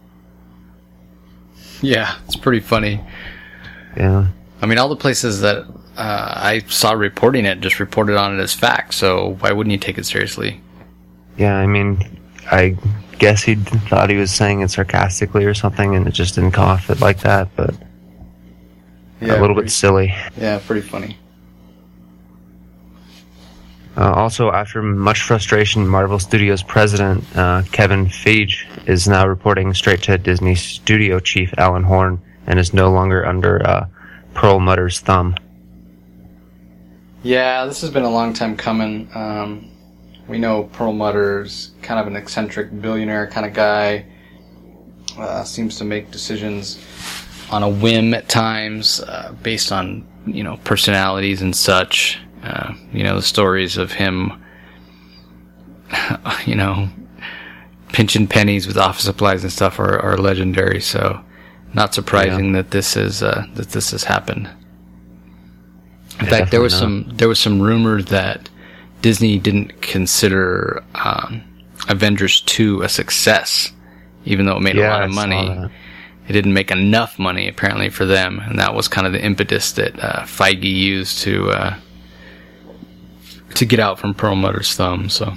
Yeah, it's pretty funny. Yeah. I mean, all the places that uh, I saw reporting it just reported on it as fact, so why wouldn't you take it seriously? Yeah, I mean, I guess he thought he was saying it sarcastically or something, and it just didn't come off it like that, but yeah, a little pretty, bit silly. Yeah, pretty funny. Uh, also, after much frustration, Marvel Studios president uh, Kevin Feige is now reporting straight to Disney studio chief Alan Horn and is no longer under uh, Perlmutter's thumb. Yeah, this has been a long time coming. Um, we know Perlmutter's kind of an eccentric billionaire kind of guy. Uh, seems to make decisions on a whim at times, uh, based on, you know, personalities and such. Uh, you know, the stories of him, you know, pinching pennies with office supplies and stuff are, are legendary. So, not surprising yeah. that this is uh, that this has happened. In yeah, fact, there was not. some there was some rumor that Disney didn't consider um, Avengers two a success, even though it made yeah, a lot of money. It didn't make enough money apparently for them, and that was kind of the impetus that uh, Feige used to uh, to get out from Perlmutter's thumb. So.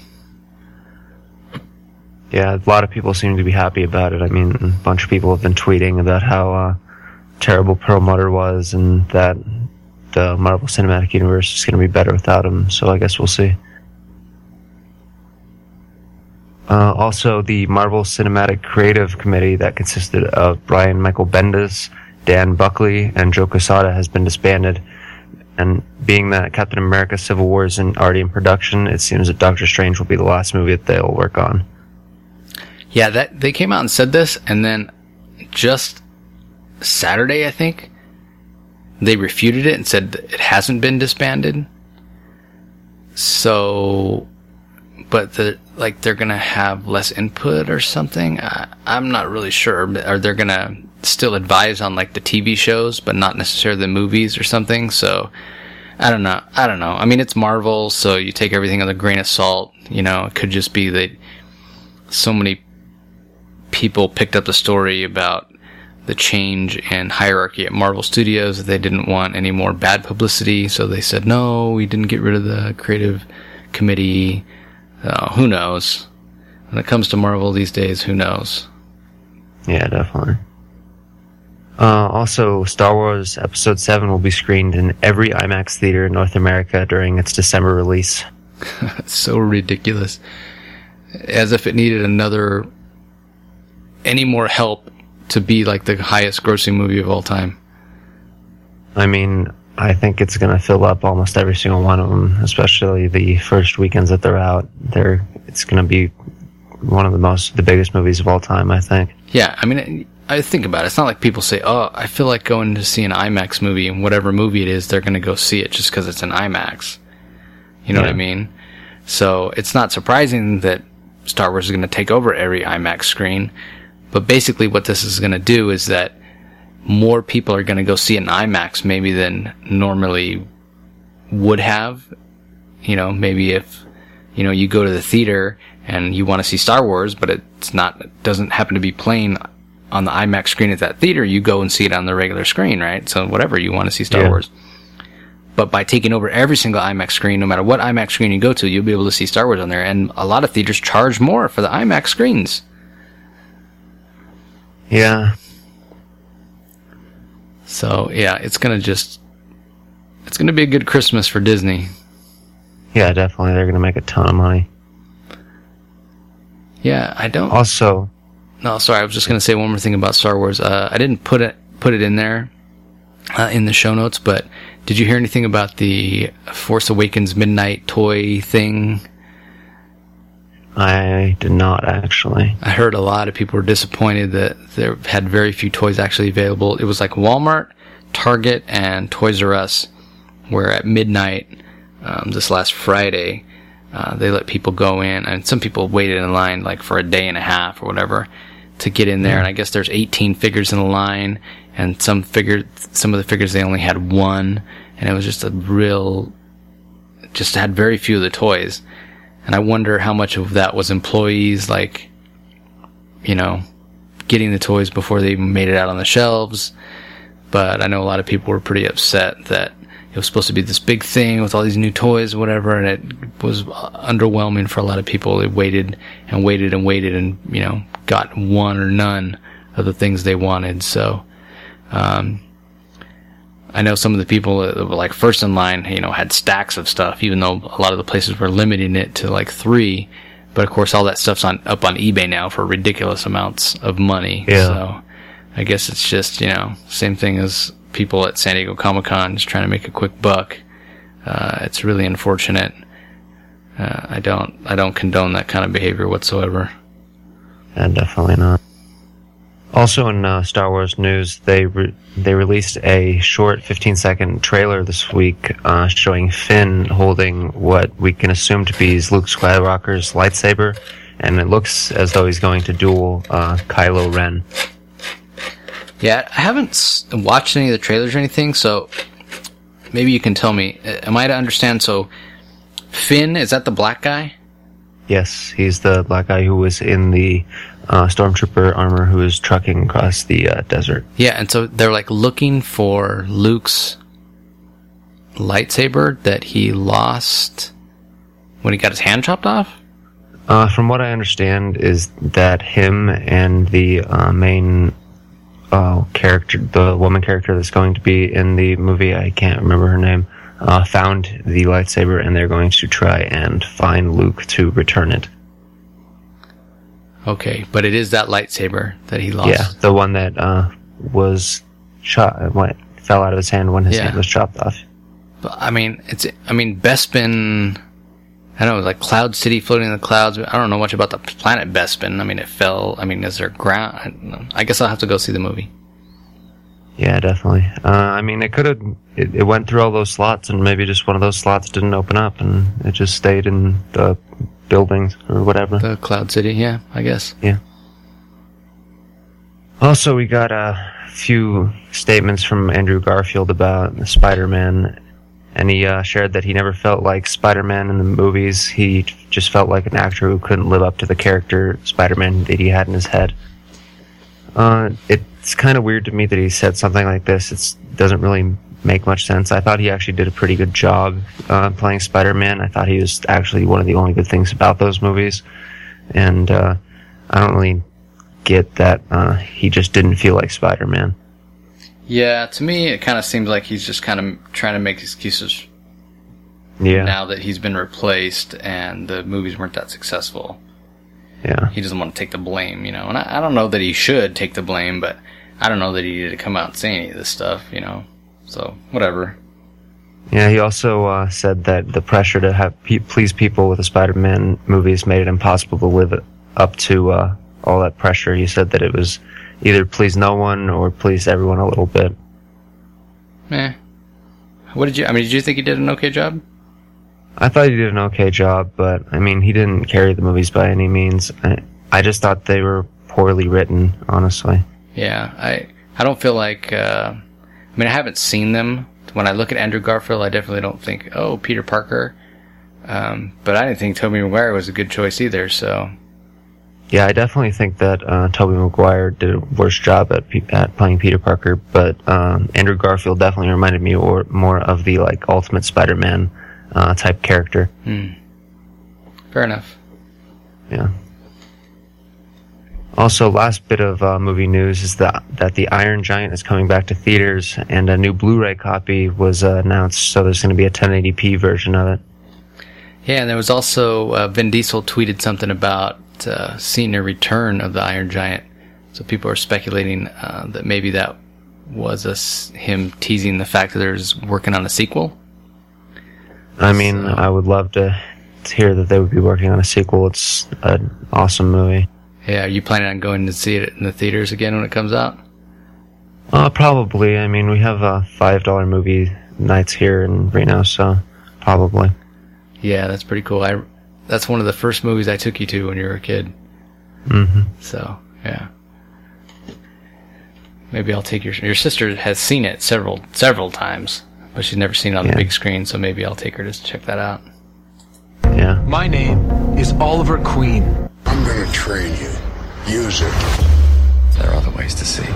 Yeah, a lot of people seem to be happy about it. I mean, a bunch of people have been tweeting about how uh, terrible Perlmutter was and that the Marvel Cinematic Universe is going to be better without him, so I guess we'll see. Uh, also, the Marvel Cinematic Creative Committee that consisted of Brian Michael Bendis, Dan Buckley, and Joe Quesada has been disbanded. And being that Captain America Civil War isn't already in production, it seems that Doctor Strange will be the last movie that they'll work on. Yeah, that they came out and said this, and then just Saturday, I think, they refuted it and said it hasn't been disbanded. So, but the like they're gonna have less input or something. I, I'm not really sure. Are they gonna still advise on like the T V shows, but not necessarily the movies or something? So, I don't know. I don't know. I mean, it's Marvel, so you take everything with a grain of salt. You know, it could just be that so many people picked up the story about the change in hierarchy at Marvel Studios that they didn't want any more bad publicity, so they said, no, we didn't get rid of the creative committee. Uh, who knows? When it comes to Marvel these days, who knows? Yeah, definitely. Uh, also, Star Wars Episode seven will be screened in every IMAX theater in North America during its December release. So ridiculous. As if it needed another... any more help to be like the highest grossing movie of all time. I mean, I think it's going to fill up almost every single one of them, especially the first weekends that they're out. They're, it's going to be one of the most, the biggest movies of all time, I think. Yeah, I mean, I think about it. It's not like people say, oh, I feel like going to see an IMAX movie, and whatever movie it is, they're going to go see it just because it's an IMAX. You know yeah. what I mean? So it's not surprising that Star Wars is going to take over every IMAX screen. But basically what this is going to do is that more people are going to go see an IMAX maybe than normally would have. You know, maybe if, you know, you go to the theater and you want to see Star Wars, but it's not, it doesn't happen to be playing on the IMAX screen at that theater, you go and see it on the regular screen, right? So whatever, you want to see Star yeah. Wars. But by taking over every single IMAX screen, no matter what IMAX screen you go to, you'll be able to see Star Wars on there. And a lot of theaters charge more for the IMAX screens. Yeah. So, yeah, it's going to just... it's going to be a good Christmas for Disney. Yeah, definitely. They're going to make a ton of money. Yeah, I don't... Also... No, sorry, I was just going to say one more thing about Star Wars. Uh, I didn't put it put it in there uh, in the show notes, but did you hear anything about the Force Awakens Midnight toy thing? I did not, actually. I heard a lot of people were disappointed that there had very few toys actually available. It was like Walmart, Target, and Toys R Us, where at midnight um, this last Friday, uh, they let people go in, and some people waited in line like for a day and a half or whatever to get in there. And I guess there's eighteen figures in the line, and some figure, some of the figures they only had one, and it was just a real, just had very few of the toys. And I wonder how much of that was employees, like, you know, getting the toys before they even made it out on the shelves. But I know a lot of people were pretty upset that it was supposed to be this big thing with all these new toys or whatever, and it was underwhelming for a lot of people. They waited and waited and waited and, you know, got one or none of the things they wanted. So, um... I know some of the people that were like first in line, you know, had stacks of stuff, even though a lot of the places were limiting it to like three. But of course, all that stuff's on up on eBay now for ridiculous amounts of money. Yeah. So I guess it's just, you know, same thing as people at San Diego Comic-Con just trying to make a quick buck. Uh, it's really unfortunate. Uh, I don't I don't condone that kind of behavior whatsoever. Yeah, definitely not. Also in uh, Star Wars news, they re- they released a short fifteen second trailer this week uh, showing Finn holding what we can assume to be Luke Skywalker's lightsaber, and it looks as though he's going to duel uh, Kylo Ren. Yeah, I haven't s- watched any of the trailers or anything, so maybe you can tell me. Am I to understand? So Finn, is that the black guy? Yes, he's the black guy who was in the uh, stormtrooper armor who was trucking across the uh, desert. Yeah, and so they're like looking for Luke's lightsaber that he lost when he got his hand chopped off? Uh, from what I understand is that him and the uh, main uh, character, the woman character that's going to be in the movie, I can't remember her name, uh, found the lightsaber and they're going to try and find Luke to return it. Okay, but it is that lightsaber that he lost. Yeah, the one that uh, was shot, what fell out of his hand when his Yeah. hand was chopped off. But, I mean, it's. I mean, Bespin. I don't know, like Cloud City floating in the clouds. I don't know much about the planet Bespin. I mean, it fell. I mean, is there ground? I, don't know. I guess I'll have to go see the movie. Yeah, definitely. Uh, I mean, it could have. It, it went through all those slots, and maybe just one of those slots didn't open up, and it just stayed in the buildings or whatever. The Cloud City, yeah, I guess. Yeah. Also, we got a few statements from Andrew Garfield about Spider-Man, and he uh, shared that he never felt like Spider-Man in the movies. He just felt like an actor who couldn't live up to the character Spider-Man that he had in his head. Uh, it's kind of weird to me that he said something like this. It doesn't really make much sense. I thought he actually did a pretty good job uh, playing Spider-Man. I thought he was actually one of the only good things about those movies. And uh, I don't really get that uh, he just didn't feel like Spider-Man. Yeah, to me, it kind of seems like he's just kind of trying to make excuses Yeah. now that he's been replaced and the movies weren't that successful. Yeah. He doesn't want to take the blame, you know. And I, I don't know that he should take the blame, but I don't know that he needed to come out and say any of this stuff, you know. So, whatever. Yeah, he also uh, said that the pressure to have pe- please people with the Spider-Man movies made it impossible to live up to uh, all that pressure. He said that it was either please no one or please everyone a little bit. Eh. What did you, I mean, did you think he did an okay job? I thought he did an okay job, but, I mean, he didn't carry the movies by any means. I, I just thought they were poorly written, honestly. Yeah, I I don't feel like, uh, I mean, I haven't seen them. When I look at Andrew Garfield, I definitely don't think, oh, Peter Parker. Um, but I didn't think Tobey Maguire was a good choice either, so. Yeah, I definitely think that uh, Tobey Maguire did a worse job at, pe- at playing Peter Parker, but um, Andrew Garfield definitely reminded me or, more of the, like, Ultimate Spider-Man uh, type character. Hmm. Fair enough. Yeah. Also, last bit of uh, movie news is that that the Iron Giant is coming back to theaters, and a new Blu-ray copy was uh, announced. So there's going to be a ten eighty p version of it. Yeah, and there was also uh, Vin Diesel tweeted something about uh, seeing a return of the Iron Giant. So people are speculating uh, that maybe that was a s him teasing the fact that there's working on a sequel. I mean, So- I would love to, to hear that they would be working on a sequel. It's an awesome movie. Yeah, are you planning on going to see it in the theaters again when it comes out? Uh, probably. I mean, we have uh, five dollar movie nights here in Reno, so probably. Yeah, that's pretty cool. I that's one of the first movies I took you to when you were a kid. Mm-hmm. So yeah, maybe I'll take your your sister has seen it several several times, but she's never seen it on Yeah. the big screen. So maybe I'll take her to check that out. Yeah. My name is Oliver Queen. I'm gonna train you. Use it. There are other ways to see.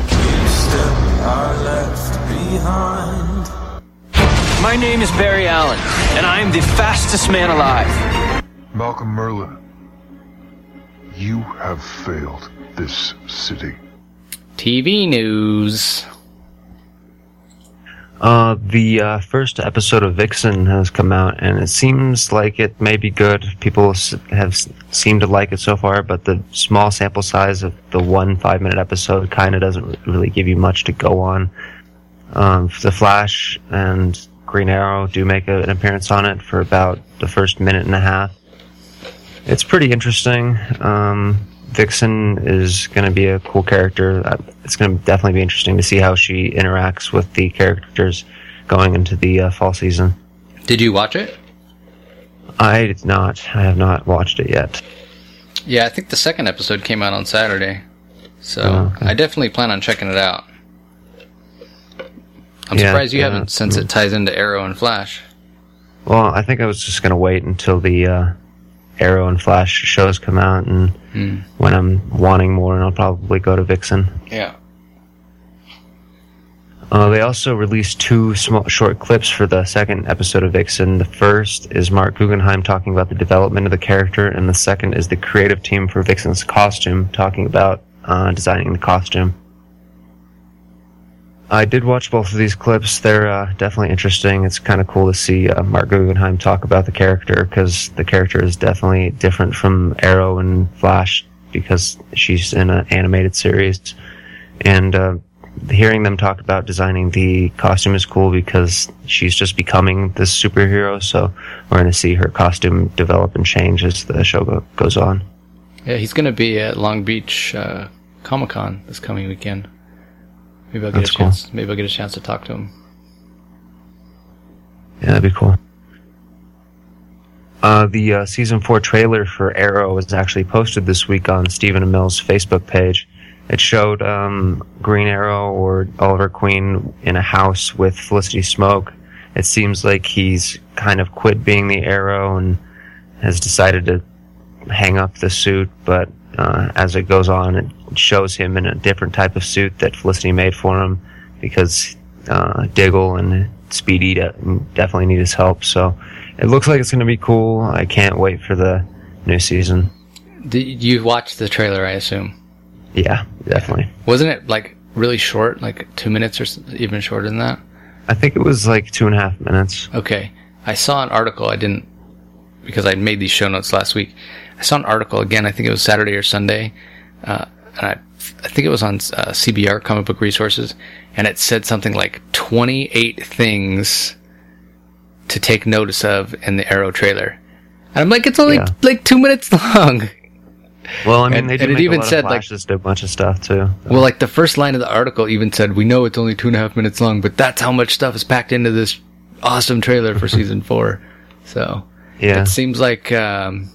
My name is Barry Allen, and I am the fastest man alive. Malcolm Merlin, you have failed this city. T V news. Uh, the uh, first episode of Vixen has come out, and it seems like it may be good. People s- have s- seemed to like it so far, but the small sample size of the one five-minute episode kind of doesn't really give you much to go on. Um, the Flash and Green Arrow do make a, an appearance on it for about the first minute and a half. It's pretty interesting. Um, Vixen is going to be a cool character. It's going to definitely be interesting to see how she interacts with the characters going into the uh, fall season. Did you watch it? I did not. I have not watched it yet. Yeah, I think the second episode came out on Saturday. So Oh, okay. I definitely plan on checking it out. I'm Yeah, surprised you yeah, haven't, since it ties into Arrow and Flash. Well, I think I was just going to wait until the uh, Arrow and Flash shows come out, and Hmm. when I'm wanting more, I'll probably go to Vixen. Yeah. Uh, they also released two small, short clips for the second episode of Vixen. The first is Mark Guggenheim talking about the development of the character, and the second is the creative team for Vixen's costume talking about uh, designing the costume. I did watch both of these clips. They're uh, definitely interesting. It's kind of cool to see uh, Mark Guggenheim talk about the character, because the character is definitely different from Arrow and Flash because she's in an animated series. And uh, hearing them talk about designing the costume is cool because she's just becoming this superhero, so we're going to see her costume develop and change as the show go- goes on. Yeah, he's going to be at Long Beach uh, Comic-Con this coming weekend. Maybe I'll get That's a cool. chance. Maybe I'll get a chance to talk to him. Yeah, that'd be cool. Uh, the uh, season four trailer for Arrow was actually posted this week on Stephen Amell's Facebook page. It showed um, Green Arrow or Oliver Queen in a house with Felicity Smoke. It seems like he's kind of quit being the Arrow and has decided to hang up the suit, but uh, as it goes on, it shows him in a different type of suit that Felicity made for him because uh, Diggle and Speedy de- definitely need his help. So it looks like it's going to be cool. I can't wait for the new season. Did you watch the trailer, I assume? Yeah, definitely. Wasn't it, like, really short? Like, two minutes or s- even shorter than that? I think it was like two and a half minutes. Okay. I saw an article. I didn't, because I made these show notes last week. I saw an article, again, I think it was Saturday or Sunday, uh, and I, I think it was on uh, C B R, Comic Book Resources, and it said something like twenty-eight things to take notice of in the Arrow trailer. And I'm like, it's only Yeah. like two minutes long. Well, I mean, And- they did and it make even a lot said, of like- flashes to a bunch of stuff, too. Well, like the first line of the article even said, we know it's only two and a half minutes long, but that's how much stuff is packed into this awesome trailer for season four. So Yeah. it seems like, um,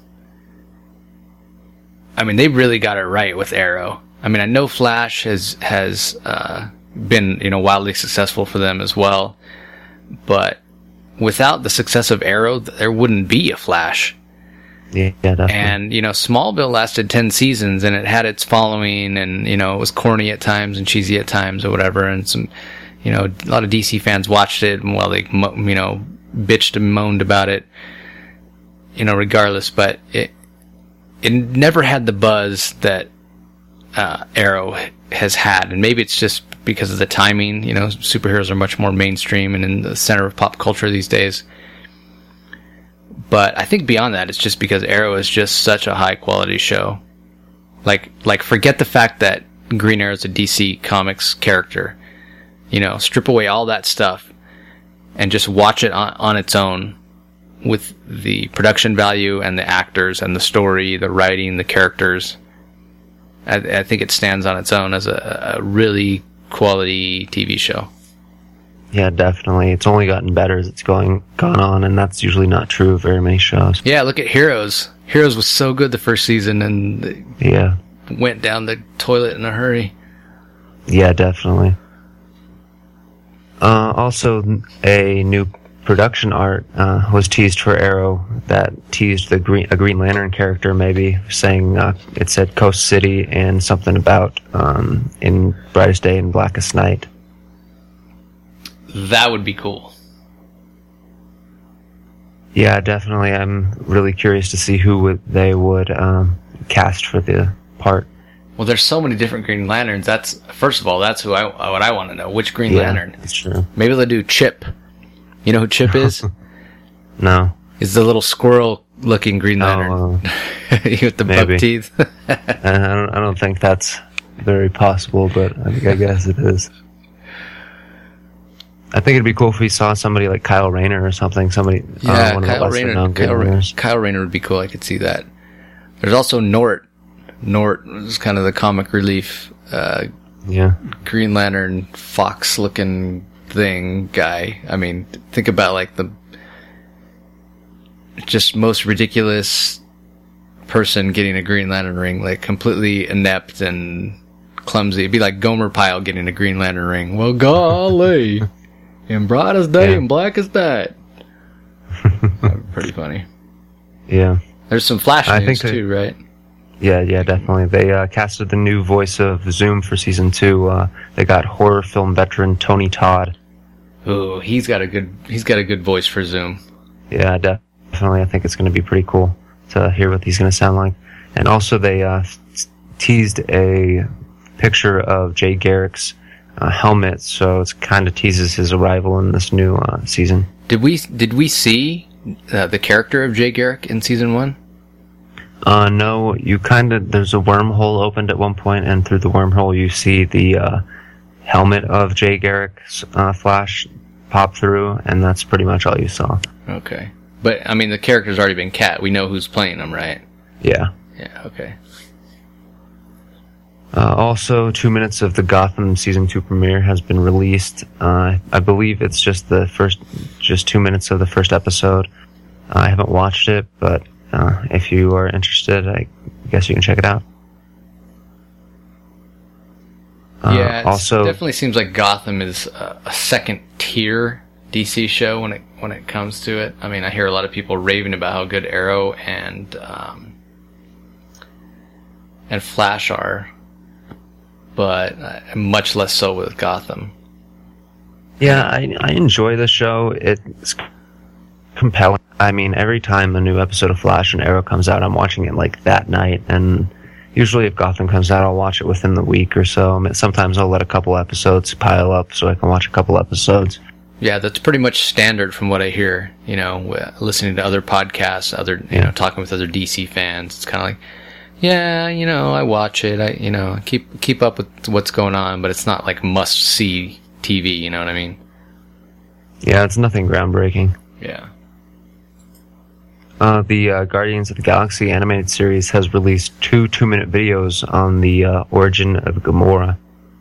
I mean, they really got it right with Arrow. I mean, I know Flash has, has, uh, been, you know, wildly successful for them as well, but without the success of Arrow, there wouldn't be a Flash. Yeah, yeah, definitely. And, you know, Smallville lasted ten seasons and it had its following and, you know, it was corny at times and cheesy at times or whatever. And some, you know, a lot of D C fans watched it and, well, they, mo- you know, bitched and moaned about it, you know, regardless. But it, it never had the buzz that, uh, Arrow has had. And maybe it's just because of the timing, you know, superheroes are much more mainstream and in the center of pop culture these days. But I think beyond that, it's just because Arrow is just such a high quality show. Like, like forget the fact that Green Arrow is a D C Comics character. You know, strip away all that stuff and just watch it on, on its own with the production value and the actors and the story, the writing, the characters. I, I think it stands on its own as a, a really quality T V show. Yeah, definitely. It's only gotten better as it's going gone on, and that's usually not true of very many shows. Yeah, look at Heroes. Heroes was so good the first season and it Yeah, went down the toilet in a hurry. yeah, definitely. Uh, also, a new production art uh, was teased for Arrow that teased the green, a Green Lantern character, maybe saying uh, it said Coast City and something about um, in Brightest Day and Blackest Night. That would be cool. Yeah, definitely. I'm really curious to see who would, they would um, cast for the part. Well, there's so many different Green Lanterns. That's first of all, that's who I what I want to know. Which Green Yeah, Lantern? that's true. Maybe they'll do Chip. You know who Chip is? No. Is the little squirrel-looking Green Lantern Oh, uh, with the maybe. buck teeth? I don't. I don't think that's very possible, but I think I guess it is. I think it'd be cool if we saw somebody like Kyle Rayner or something. Somebody. Yeah, uh, one of the Kyle lesser Rayner. known Kyle, Green Ra- Lanterns. Kyle Rayner would be cool. I could see that. There's also Nort. Nort is kind of the comic relief uh, Yeah. Green Lantern fox-looking thing guy. I mean, think about like the just most ridiculous person getting a Green Lantern ring, like completely inept and clumsy. It'd be like Gomer Pyle getting a Green Lantern ring. Well, golly, in bright as day Yeah. and black as night. That'd be pretty funny. Yeah. There's some Flash I news think they- too, right? Yeah, yeah, definitely. They uh, casted the new voice of Zoom for season two. Uh, they got horror film veteran Tony Todd. Ooh, he's got a good he's got a good voice for Zoom. Yeah, definitely. I think it's going to be pretty cool to hear what he's going to sound like. And also, they uh, teased a picture of Jay Garrick's uh, helmet, so it kind of teases his arrival in this new uh, season. Did we did we see uh, the character of Jay Garrick in season one? Uh, no, you kind of, there's a wormhole opened at one point, and through the wormhole you see the uh, helmet of Jay Garrick's uh, Flash pop through, and that's pretty much all you saw. Okay, but I mean the character's already been Cat. We know who's playing him, right? Yeah. Yeah. Okay. Uh, also, two minutes of the Gotham season two premiere has been released. Uh, I believe it's just the first, just two minutes of the first episode. Uh, I haven't watched it, but uh, if you are interested, I guess you can check it out. Uh, yeah. It also, definitely seems like Gotham is a, a second tier D C show when it when it comes to it. I mean, I hear a lot of people raving about how good Arrow and um, and Flash are, but uh, much less so with Gotham. yeah, I, I enjoy the show. It's compelling. I mean, every time a new episode of Flash and Arrow comes out, I'm watching it like that night, and usually if Gotham comes out, I'll watch it within the week or so. I mean, sometimes I'll let a couple episodes pile up so I can watch a couple episodes. Yeah, that's pretty much standard from what I hear. You know, w- listening to other podcasts, other you Yeah. know, talking with other D C fans. It's kind of like, yeah, you know, I watch it. I you know keep keep up with what's going on, but it's not like must see T V. You know what I mean? Yeah, it's nothing groundbreaking. Yeah. Uh, the uh, Guardians of the Galaxy animated series has released two two-minute videos on the uh, origin of Gamora.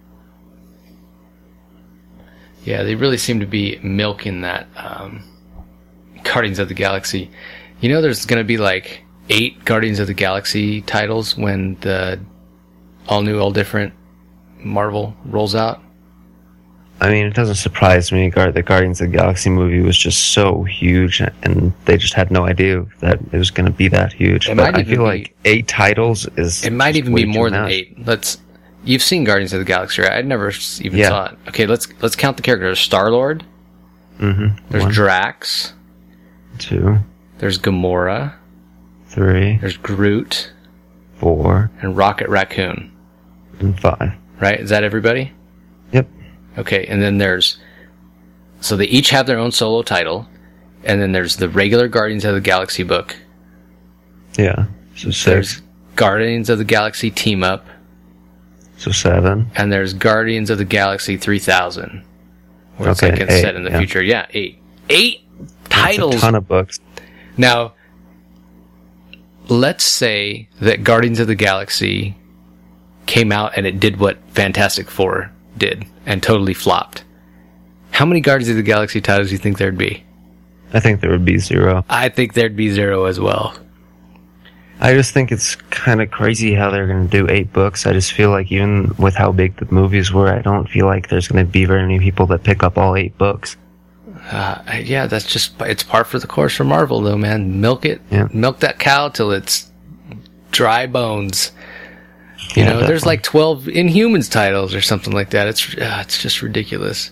Yeah, they really seem to be milking that um, Guardians of the Galaxy. You know, there's going to be like eight Guardians of the Galaxy titles when the all new, all different Marvel rolls out. I mean, it doesn't surprise me. Guard- the Guardians of the Galaxy movie was just so huge, and they just had no idea that it was going to be that huge. It But might I even feel be- like eight titles is. It might just even way be too more than much. eight. Let's. You've seen Guardians of the Galaxy, right? I never s- even Yeah. saw it. Okay, let's let's count the characters. Star Lord. Mm-hmm. There's One, Drax. two, There's Gamora. three, There's Groot four, and Rocket Raccoon. and five. Right? Is that everybody? Yep. Okay, and then there's. So they each have their own solo title, and then there's the regular Guardians of the Galaxy book. Yeah. So six. There's Guardians of the Galaxy Team Up, So seven. and there's Guardians of the Galaxy three thousand, where it's Okay, like it's eight, set in the yeah. future. Yeah, eight. Eight titles. That's a ton of books. Now, let's say that Guardians of the Galaxy came out and it did what Fantastic Four did and totally flopped. How many Guardians of the Galaxy titles do you think there'd be? I think there would be zero. I think there'd be zero as well. I just think it's kind of crazy how they're going to do eight books. I just feel like even with how big the movies were, I don't feel like there's going to be very many people that pick up all eight books. Uh, yeah, that's just, it's par for the course for Marvel though, man. Milk it, Yeah. milk that cow till it's dry bones. You Yeah, know, there's definitely. like twelve Inhumans titles or something like that. It's, uh, it's just ridiculous.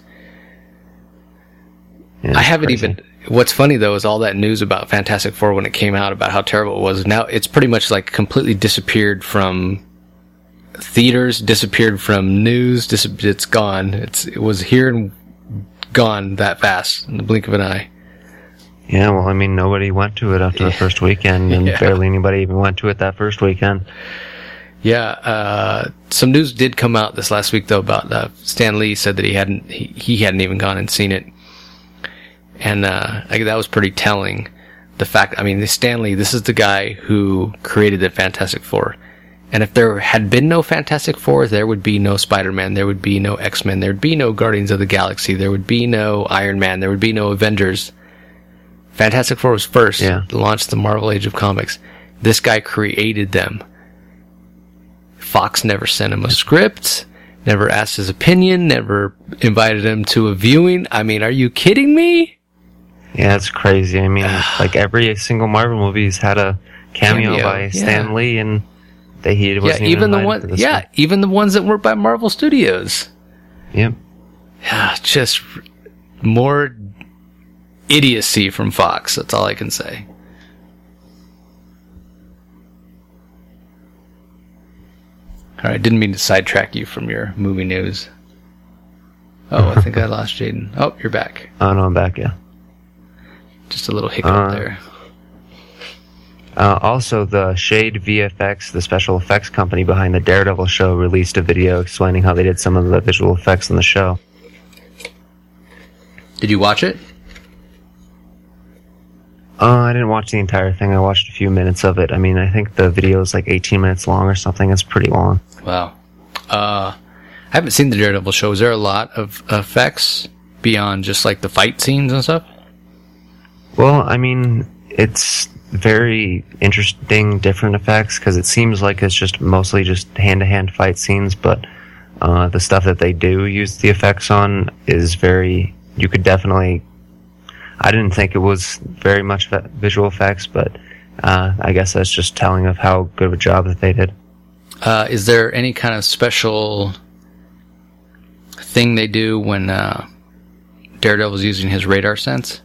Yeah, I it's haven't crazy. even. What's funny though is all that news about Fantastic Four when it came out about how terrible it was. Now it's pretty much like completely disappeared from theaters, disappeared from news. Dis- it's gone. It's it was here and gone that fast in the blink of an eye. Yeah, well, I mean, nobody went to it after the first weekend, and Yeah. barely anybody even went to it that first weekend. Yeah, uh, some news did come out this last week though about uh, Stan Lee said that he hadn't he, he hadn't even gone and seen it, and uh, I, that was pretty telling. The fact, I mean, Stan Lee, this is the guy who created the Fantastic Four, and if there had been no Fantastic Four, there would be no Spider-Man, there would be no X-Men, there would be no Guardians of the Galaxy, there would be no Iron Man, there would be no Avengers. Fantastic Four was first, Yeah. launched the Marvel Age of Comics. This guy created them. Fox never sent him a script, never asked his opinion, never invited him to a viewing. I mean, are you kidding me? Yeah, it's crazy. I mean, like every single Marvel movie's had a cameo, Cameo, by yeah. Stan Lee, and they he Yeah, wasn't even the invited one, to this yeah, even the ones that weren't by Marvel Studios. Yep. Yeah, just more idiocy from Fox. That's all I can say. All right, didn't mean to sidetrack you from your movie news. Oh, I think I lost Jaden. Oh, you're back. Oh no, I'm back. Yeah. Just a little hiccup Uh, there. Uh, also, the Shade V F X, the special effects company behind the Daredevil show, released a video explaining how they did some of the visual effects in the show. Did you watch it? Uh, I didn't watch the entire thing. I watched a few minutes of it. I mean, I think the video is like eighteen minutes long or something. It's pretty long. Wow. Uh, I haven't seen the Daredevil show. Is there a lot of effects beyond just like the fight scenes and stuff? Well, I mean, it's very interesting, different effects, because it seems like it's just mostly just hand-to-hand fight scenes, but uh, the stuff that they do use the effects on is very... You could definitely... I didn't think it was very much vi- visual effects, but uh, I guess that's just telling of how good of a job that they did. Uh, is there any kind of special thing they do when uh, Daredevil's using his radar sense?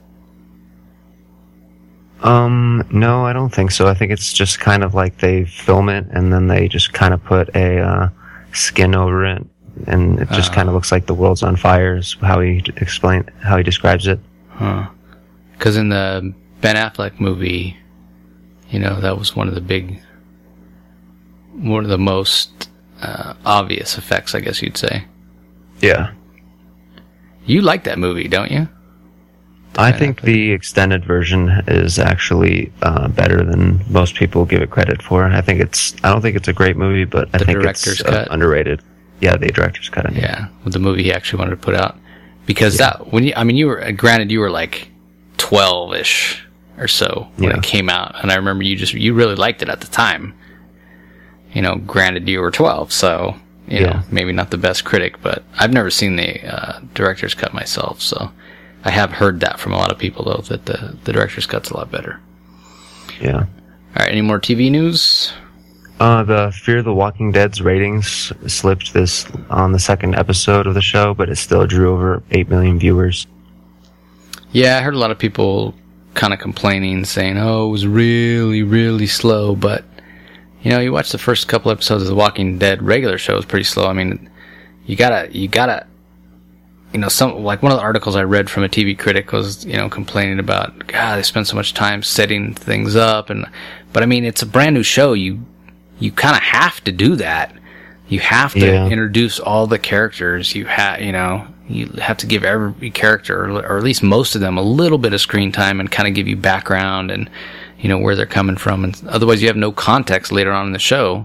Um, no, I don't think so. I think it's just kind of like they film it and then they just kind of put a uh, skin over it, and it just Uh. kind of looks like the world's on fire. Is how he d- explain how he describes it. Huh. Because in the Ben Affleck movie, you know, that was one of the big, one of the most uh, obvious effects, I guess you'd say. Yeah, You like that movie, don't you? I Ben think Affleck. the extended version is actually uh, better than most people give it credit for. I think it's. I don't think it's a great movie, but I The think director's it's uh, cut? underrated. Yeah, the director's cut. I mean. Yeah, with the movie he actually wanted to put out. Because that, when you, I mean, you were, granted, you were like twelve-ish or so when Yeah. it came out. And I remember you just, you really liked it at the time. You know, granted, you were twelve, so, you Yeah. know, maybe not the best critic, but I've never seen the uh, director's cut myself, so I have heard that from a lot of people, though, that the, the director's cut's a lot better. Yeah. All right, any more T V news? Uh, the Fear the Walking Dead's ratings slipped this on the second episode of the show, but it still drew over eight million viewers. Yeah, I heard a lot of people kind of complaining, saying, oh, it was really, really slow, but, you know, you watch the first couple episodes of The Walking Dead regular show, it's pretty slow. I mean, you gotta, you gotta, you know, some, like one of the articles I read from a T V critic was, you know, complaining about, God, they spend so much time setting things up, and, but I mean, it's a brand new show, you, you kind of have to do that. You have to Yeah. introduce all the characters. You have, you know, you have to give every character, or, or at least most of them, a little bit of screen time and kind of give you background and, you know, where they're coming from. And otherwise, you have no context later on in the show.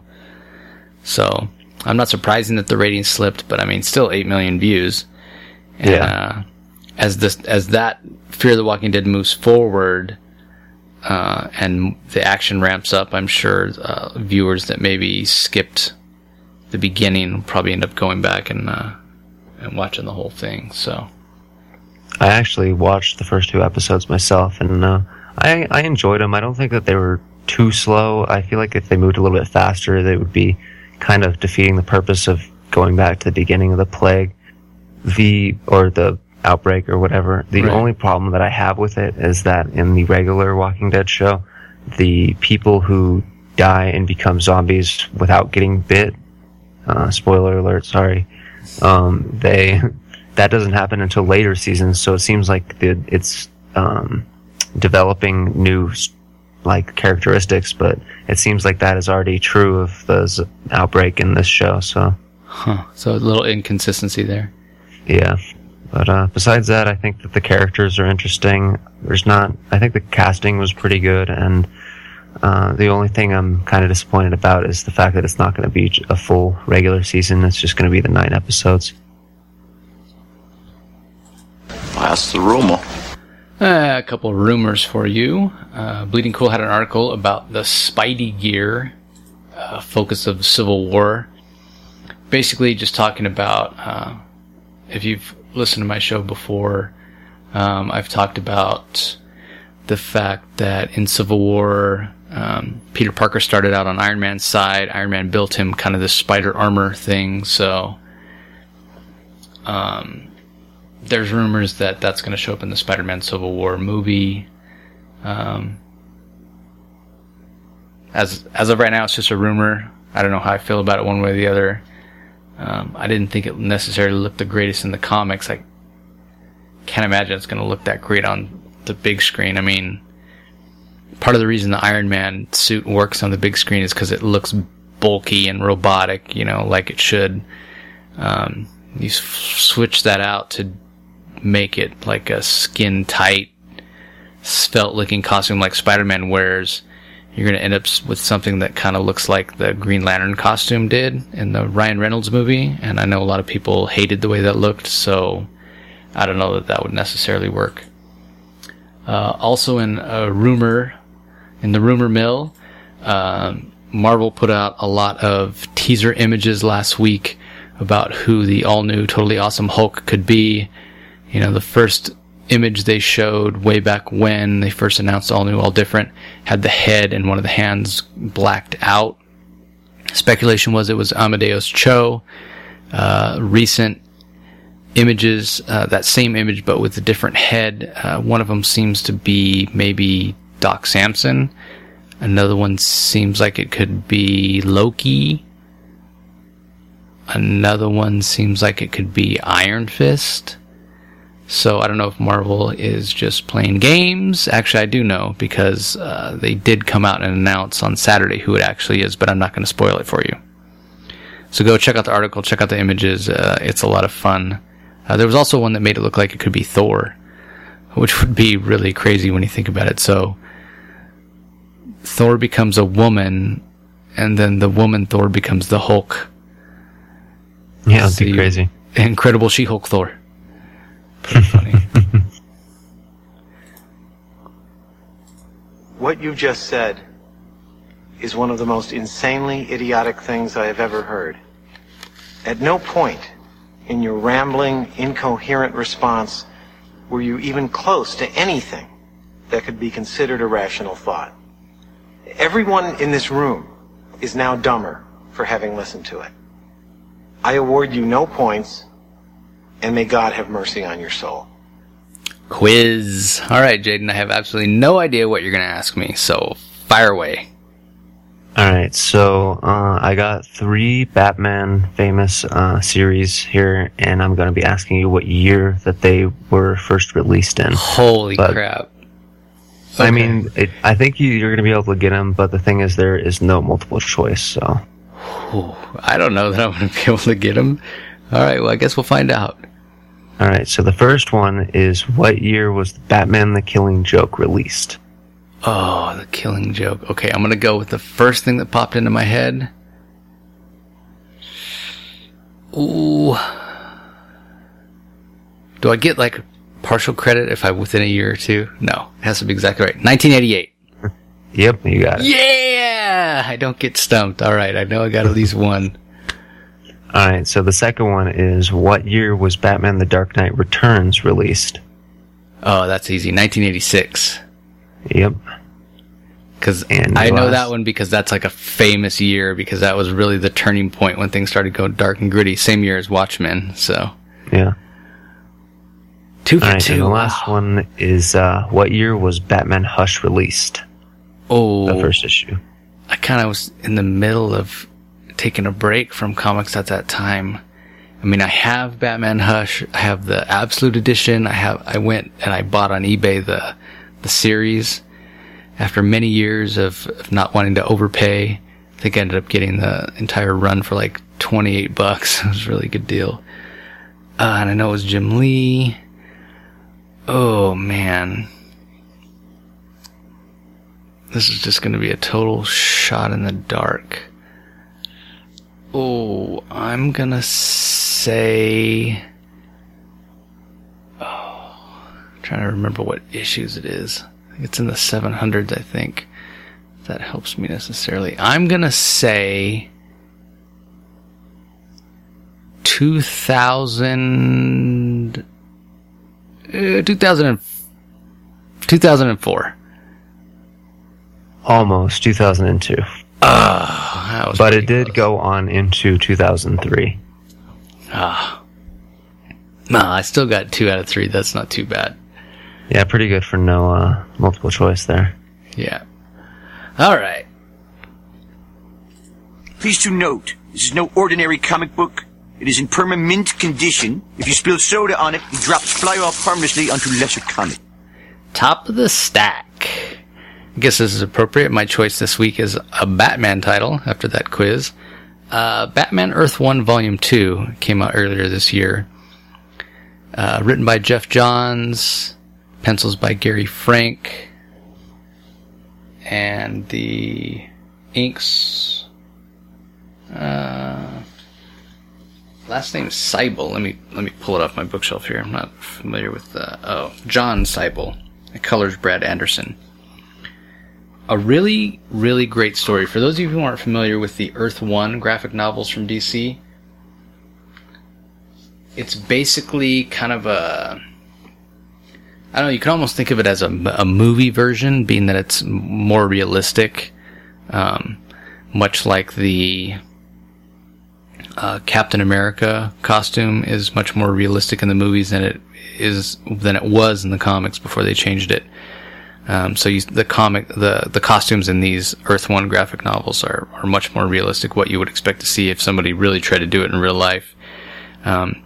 So I'm not surprising that the ratings slipped, but I mean, still eight million views. And, Yeah. uh, as this, as that Fear the Walking Dead moves forward, uh, and the action ramps up, I'm sure uh, viewers that maybe skipped the beginning will probably end up going back and uh, and watching the whole thing. So I actually watched the first two episodes myself, and uh, I, I enjoyed them. I don't think that they were too slow. I feel like if they moved a little bit faster, they would be kind of defeating the purpose of going back to the beginning of the plague, the or the outbreak or whatever. The Right. only problem that I have with it is that in the regular Walking Dead show, the people who die and become zombies without getting bit, uh, spoiler alert, sorry, um, they that doesn't happen until later seasons. So it seems like the, it's um, developing new like characteristics, but it seems like that is already true of the z- outbreak in this show. So, huh? So a little inconsistency there. Yeah, but uh, besides that, I think that the characters are interesting. There's not. I think the casting was pretty good, and uh, the only thing I'm kind of disappointed about is the fact that it's not going to be a full regular season. It's just going to be the nine episodes. That's the rumor. Uh, a couple of rumors for you. Uh, Bleeding Cool had an article about the Spidey gear, uh, focus of Civil War. Basically, just talking about, uh, if you've listened to my show before, um, I've talked about the fact that in Civil War, um, Peter Parker started out on Iron Man's side. Iron Man built him kind of this spider armor thing, so um, there's rumors that that's going to show up in the Spider-Man Civil War movie. Um, as as of right now, it's just a rumor. I don't know how I feel about it one way or the other. Um, I didn't think it necessarily looked the greatest in the comics. I can't imagine it's going to look that great on the big screen. I mean, part of the reason the Iron Man suit works on the big screen is because it looks bulky and robotic, you know, like it should. Um, you s- switch that out to make it like a skin-tight, svelte-looking costume like Spider-Man wears, you're going to end up with something that kind of looks like the Green Lantern costume did in the Ryan Reynolds movie, and I know a lot of people hated the way that looked, so I don't know that that would necessarily work. Uh, also in a rumor, in the rumor mill, um, Marvel put out a lot of teaser images last week about who the all-new Totally Awesome Hulk could be. You know, the first image they showed way back when they first announced All New, All Different had the head and one of the hands blacked out. Speculation was it was Amadeus Cho. Uh, recent images, uh, that same image but with a different head. Uh, one of them seems to be maybe Doc Samson. Another one seems like it could be Loki. Another one seems like it could be Iron Fist. So I don't know if Marvel is just playing games. Actually, I do know, because uh, they did come out and announce on Saturday who it actually is, but I'm not going to spoil it for you. So go check out the article, check out the images. Uh, it's a lot of fun. Uh, there was also one that made it look like it could be Thor, which would be really crazy when you think about it. So Thor becomes a woman, and then the woman Thor becomes the Hulk. Yeah, that'd be crazy. Incredible She-Hulk Thor. Pretty funny. What you just said is one of the most insanely idiotic things I have ever heard. At no point in your rambling, incoherent response were you even close to anything that could be considered a rational thought. Everyone in this room is now dumber for having listened to it. I award you no points, and may God have mercy on your soul. Quiz. All right, Jaden, I have absolutely no idea what you're going to ask me, so fire away. All right, so uh, I got three Batman famous uh, series here, and I'm going to be asking you what year that they were first released in. Holy but, crap. Okay. I Okay. mean, it, I think you, you're going to be able to get them, but the thing is there is no multiple choice, so... Ooh, I don't know that I'm going to be able to get them. All right, well, I guess we'll find out. All right, so the first one is, what year was Batman the Killing Joke released? Oh, the Killing Joke. Okay, I'm going to go with the first thing that popped into my head. Ooh. Do I get, like, partial credit if I'm within a year or two? No, it has to be exactly right. nineteen eighty-eight. Yep, you got it. Yeah! I don't get stumped. All right, I know I got at least one. All right, so the second one is, what year was Batman the Dark Knight Returns released? Oh, that's easy. nineteen eighty-six. Yep. Because And I know last- that one because that's like a famous year, because that was really the turning point when things started going dark and gritty. Same year as Watchmen, so. Yeah. Two for All right, two. and the last Wow. one is, uh, what year was Batman Hush released? Oh, The first issue. I kind of was in the middle of taken a break from comics at that time. I mean, I have Batman Hush. I have the Absolute Edition. I have. I went and I bought on eBay the the series. After many years of, of not wanting to overpay, I think I ended up getting the entire run for like twenty-eight bucks. It was a really good deal. Uh, and I know it was Jim Lee. Oh man, this is just going to be a total shot in the dark. Oh, I'm gonna say... Oh, I'm trying to remember what issues it is. I think it's in the seven hundreds, I think. If that helps me necessarily. I'm gonna say... two thousand... Uh, two thousand... two thousand four. Almost, two thousand two. Uh, that was but it did close. go on into two thousand three. Ah. No, I still got two out of three. That's not too bad. Yeah, pretty good for no uh, multiple choice there. Yeah. All right. Please to note, this is no ordinary comic book. It is in perma-mint condition. If you spill soda on it, the drops fly off harmlessly onto lesser comic. Top of the stack. I guess this is appropriate. My choice this week is a Batman title after that quiz. Uh, Batman Earth one Volume two came out earlier this year. Uh, written by Jeff Johns. Pencils by Gary Frank. And the inks... Uh, last name is Seibel. Let me let me pull it off my bookshelf here. I'm not familiar with... Uh, oh, John Seibel. The colors Brad Anderson. A really, really great story. For those of you who aren't familiar with the Earth one graphic novels from D C, it's basically kind of a... I don't know, you can almost think of it as a, a movie version, being that it's more realistic. Um, much like the uh, Captain America costume is much more realistic in the movies than it is than it was in the comics before they changed it. Um, so you, the comic, the, the costumes in these Earth one graphic novels are, are much more realistic, what you would expect to see if somebody really tried to do it in real life. Um,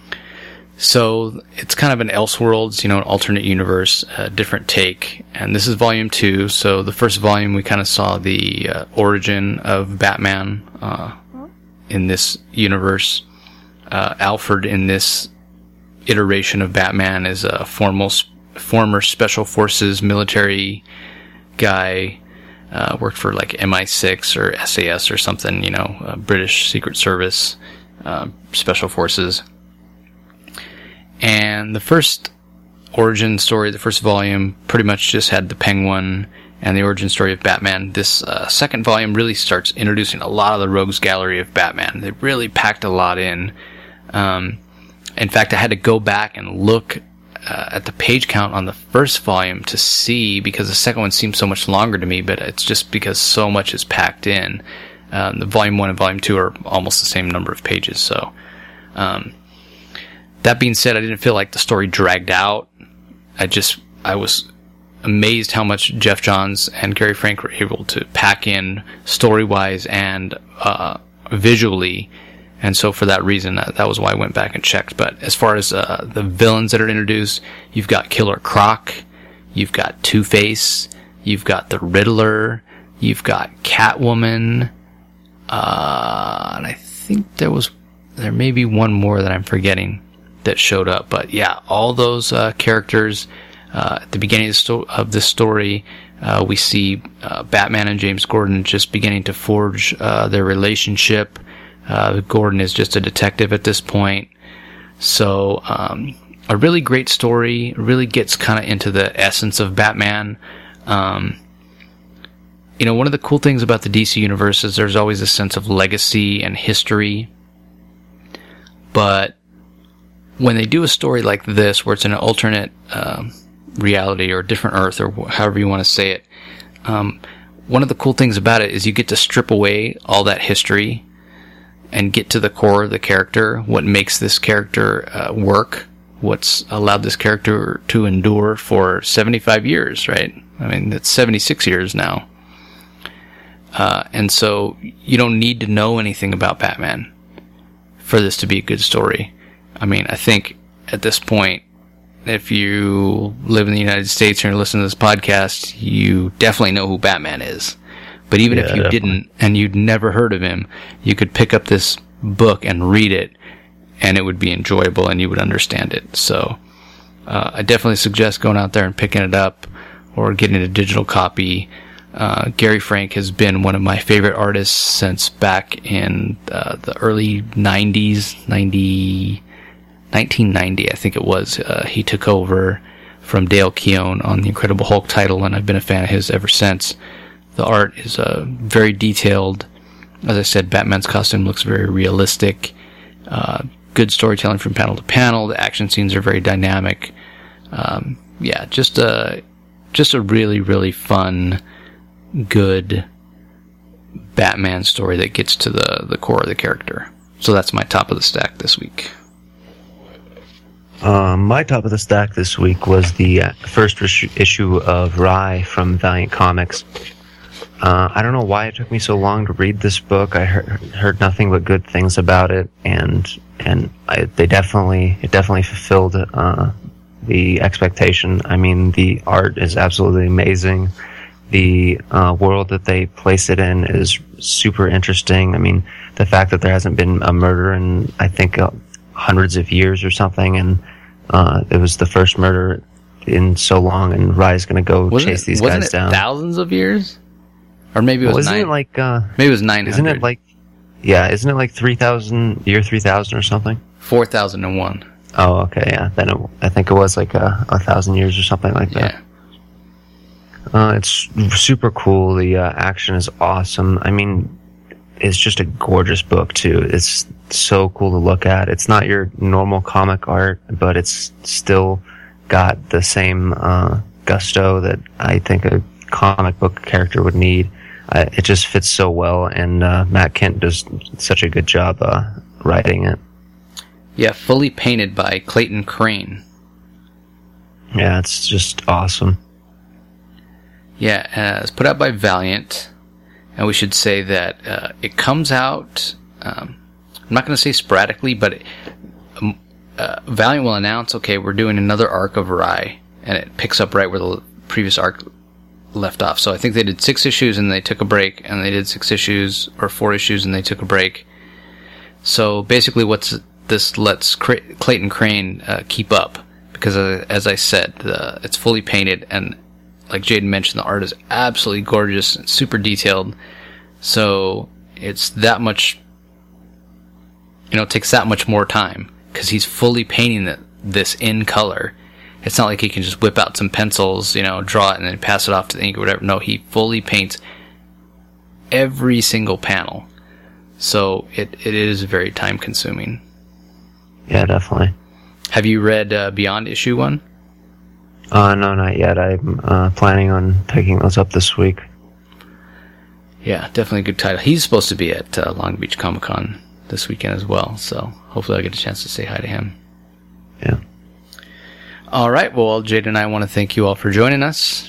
so it's kind of an Elseworlds, you know, an alternate universe, a different take. And this is volume two. So the first volume, we kind of saw the uh, origin of Batman uh, in this universe. Uh, Alfred in this iteration of Batman is a formal former special forces military guy, uh, worked for like M I six or S A S or something, you know, uh, British Secret Service, uh, special forces. And the first origin story, the first volume, pretty much just had the Penguin and the origin story of Batman. This uh, second volume really starts introducing a lot of the rogues gallery of Batman. They really packed a lot in. Um, in fact, I had to go back and look Uh, at the page count on the first volume to see, because the second one seems so much longer to me, but it's just because so much is packed in. Um, the volume one and volume two are almost the same number of pages. So, um, that being said, I didn't feel like the story dragged out. I just, I was amazed how much Jeff Johns and Gary Frank were able to pack in story-wise and uh, visually. And so for that reason, that, that was why I went back and checked. But as far as uh, the villains that are introduced, you've got Killer Croc, you've got Two-Face, you've got the Riddler, you've got Catwoman, uh, and I think there was, there may be one more that I'm forgetting that showed up. But yeah, all those uh, characters, uh, at the beginning of, the sto- of this story, uh, we see uh, Batman and James Gordon just beginning to forge uh, their relationship. Uh, Gordon is just a detective at this point. So, um, a really great story. Really gets kind of into the essence of Batman. Um, you know, one of the cool things about the D C universe is there's always a sense of legacy and history. But when they do a story like this, where it's in an alternate um, reality or different Earth or however you want to say it, um, one of the cool things about it is you get to strip away all that history and get to the core of the character, what makes this character uh, work, what's allowed this character to endure for seventy-five years, right? I mean, that's seventy-six years now. Uh, and so you don't need to know anything about Batman for this to be a good story. I mean, I think at this point, if you live in the United States and you're listening to this podcast, you definitely know who Batman is. But even Yeah, if you definitely. didn't and you'd never heard of him, you could pick up this book and read it, and it would be enjoyable and you would understand it. So uh, I definitely suggest going out there and picking it up or getting a digital copy. Uh, Gary Frank has been one of my favorite artists since back in uh, the early nineties, ninety, nineteen ninety, I think it was. Uh, he took over from Dale Keown on the Incredible Hulk title, and I've been a fan of his ever since. The art is uh, very detailed. As I said, Batman's costume looks very realistic. Uh, good storytelling from panel to panel. The action scenes are very dynamic. Um, yeah, just a, just a really, really fun, good Batman story that gets to the, the core of the character. So that's my top of the stack this week. Um, my top of the stack this week was the uh, first issue, issue of Rye from Valiant Comics. Uh, I don't know why it took me so long to read this book. I heard, heard nothing but good things about it, and and I, they definitely it definitely fulfilled uh, the expectation. I mean, the art is absolutely amazing. The uh, world that they place it in is super interesting. I mean, the fact that there hasn't been a murder in, I think, uh, hundreds of years or something, and uh, it was the first murder in so long, and Rye's going to go Wasn't chase it, these wasn't guys it down. thousands of years? Or maybe it was Well, isn't nine. it like, uh, maybe it was nine hundred. isn't it like, yeah, isn't it like three thousand, year three thousand or something? four thousand one. Oh, okay, yeah. Then it, I think it was like a, a thousand years or something like that. Yeah. Uh, it's super cool. The uh, action is awesome. I mean, it's just a gorgeous book too. It's so cool to look at. It's not your normal comic art, but it's still got the same uh, gusto that I think a comic book character would need. Uh, it just fits so well, and uh, Matt Kent does such a good job uh, writing it. Yeah, fully painted by Clayton Crane. Yeah, it's just awesome. Yeah, uh, it's put out by Valiant, and we should say that uh, it comes out, um, I'm not going to say sporadically, but it, um, uh, Valiant will announce, okay, we're doing another arc of Rye, and it picks up right where the previous arc left off. So I think they did six issues and they took a break, and they did six issues, or four issues, and they took a break. So basically what's this lets Cray- Clayton Crane uh, keep up, because uh, as I said, the, it's fully painted, and like Jaden mentioned, the art is absolutely gorgeous and super detailed. So it's that much, you know, it takes that much more time because he's fully painting the, this in color. It's not like he can just whip out some pencils, you know, draw it and then pass it off to the ink or whatever. No, he fully paints every single panel. So it, it is very time consuming. Yeah, definitely. Have you read uh, Beyond issue one? Uh, no, not yet. I'm uh, planning on picking those up this week. Yeah, definitely a good title. He's supposed to be at uh, Long Beach Comic Con this weekend as well, so hopefully I'll get a chance to say hi to him. Yeah. All right, well, Jade and I want to thank you all for joining us.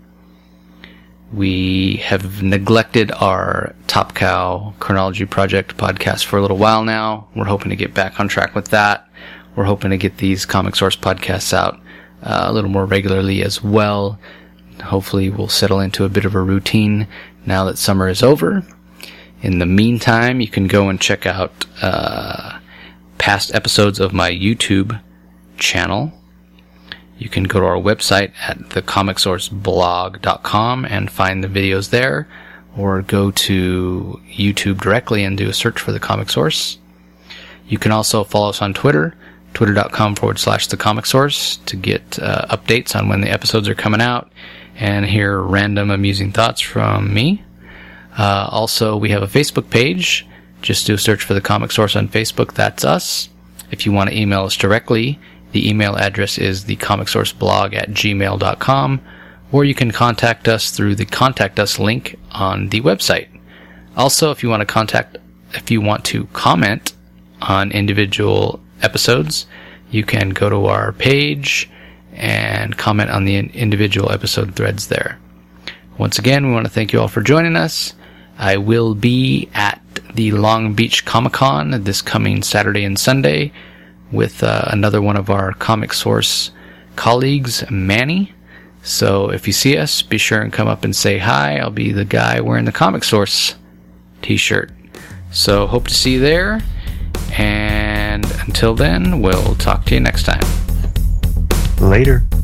We have neglected our Top Cow Chronology Project podcast for a little while now. We're hoping to get back on track with that. We're hoping to get these Comic Source podcasts out uh, a little more regularly as well. Hopefully we'll settle into a bit of a routine now that summer is over. In the meantime, you can go and check out uh, past episodes of my YouTube channel. You can go to our website at the comic source blog dot com and find the videos there, or go to YouTube directly and do a search for The Comic Source. You can also follow us on Twitter, twitter.com forward slash The Comic Source, to get uh, updates on when the episodes are coming out and hear random amusing thoughts from me. Uh, also, we have a Facebook page. Just do a search for The Comic Source on Facebook. That's us. If you want to email us directly, the email address is thecomicsourceblog at gmail dot com, or you can contact us through the Contact Us link on the website. Also, if you want to contact, if you want to comment on individual episodes, you can go to our page and comment on the individual episode threads there. Once again, we want to thank you all for joining us, I will be at the Long Beach Comic Con this coming Saturday and Sunday with uh, another one of our Comic Source colleagues, Manny. So if you see us, be sure and come up and say hi. I'll be the guy wearing the Comic Source t-shirt. So hope to see you there. And until then, we'll talk to you next time. Later.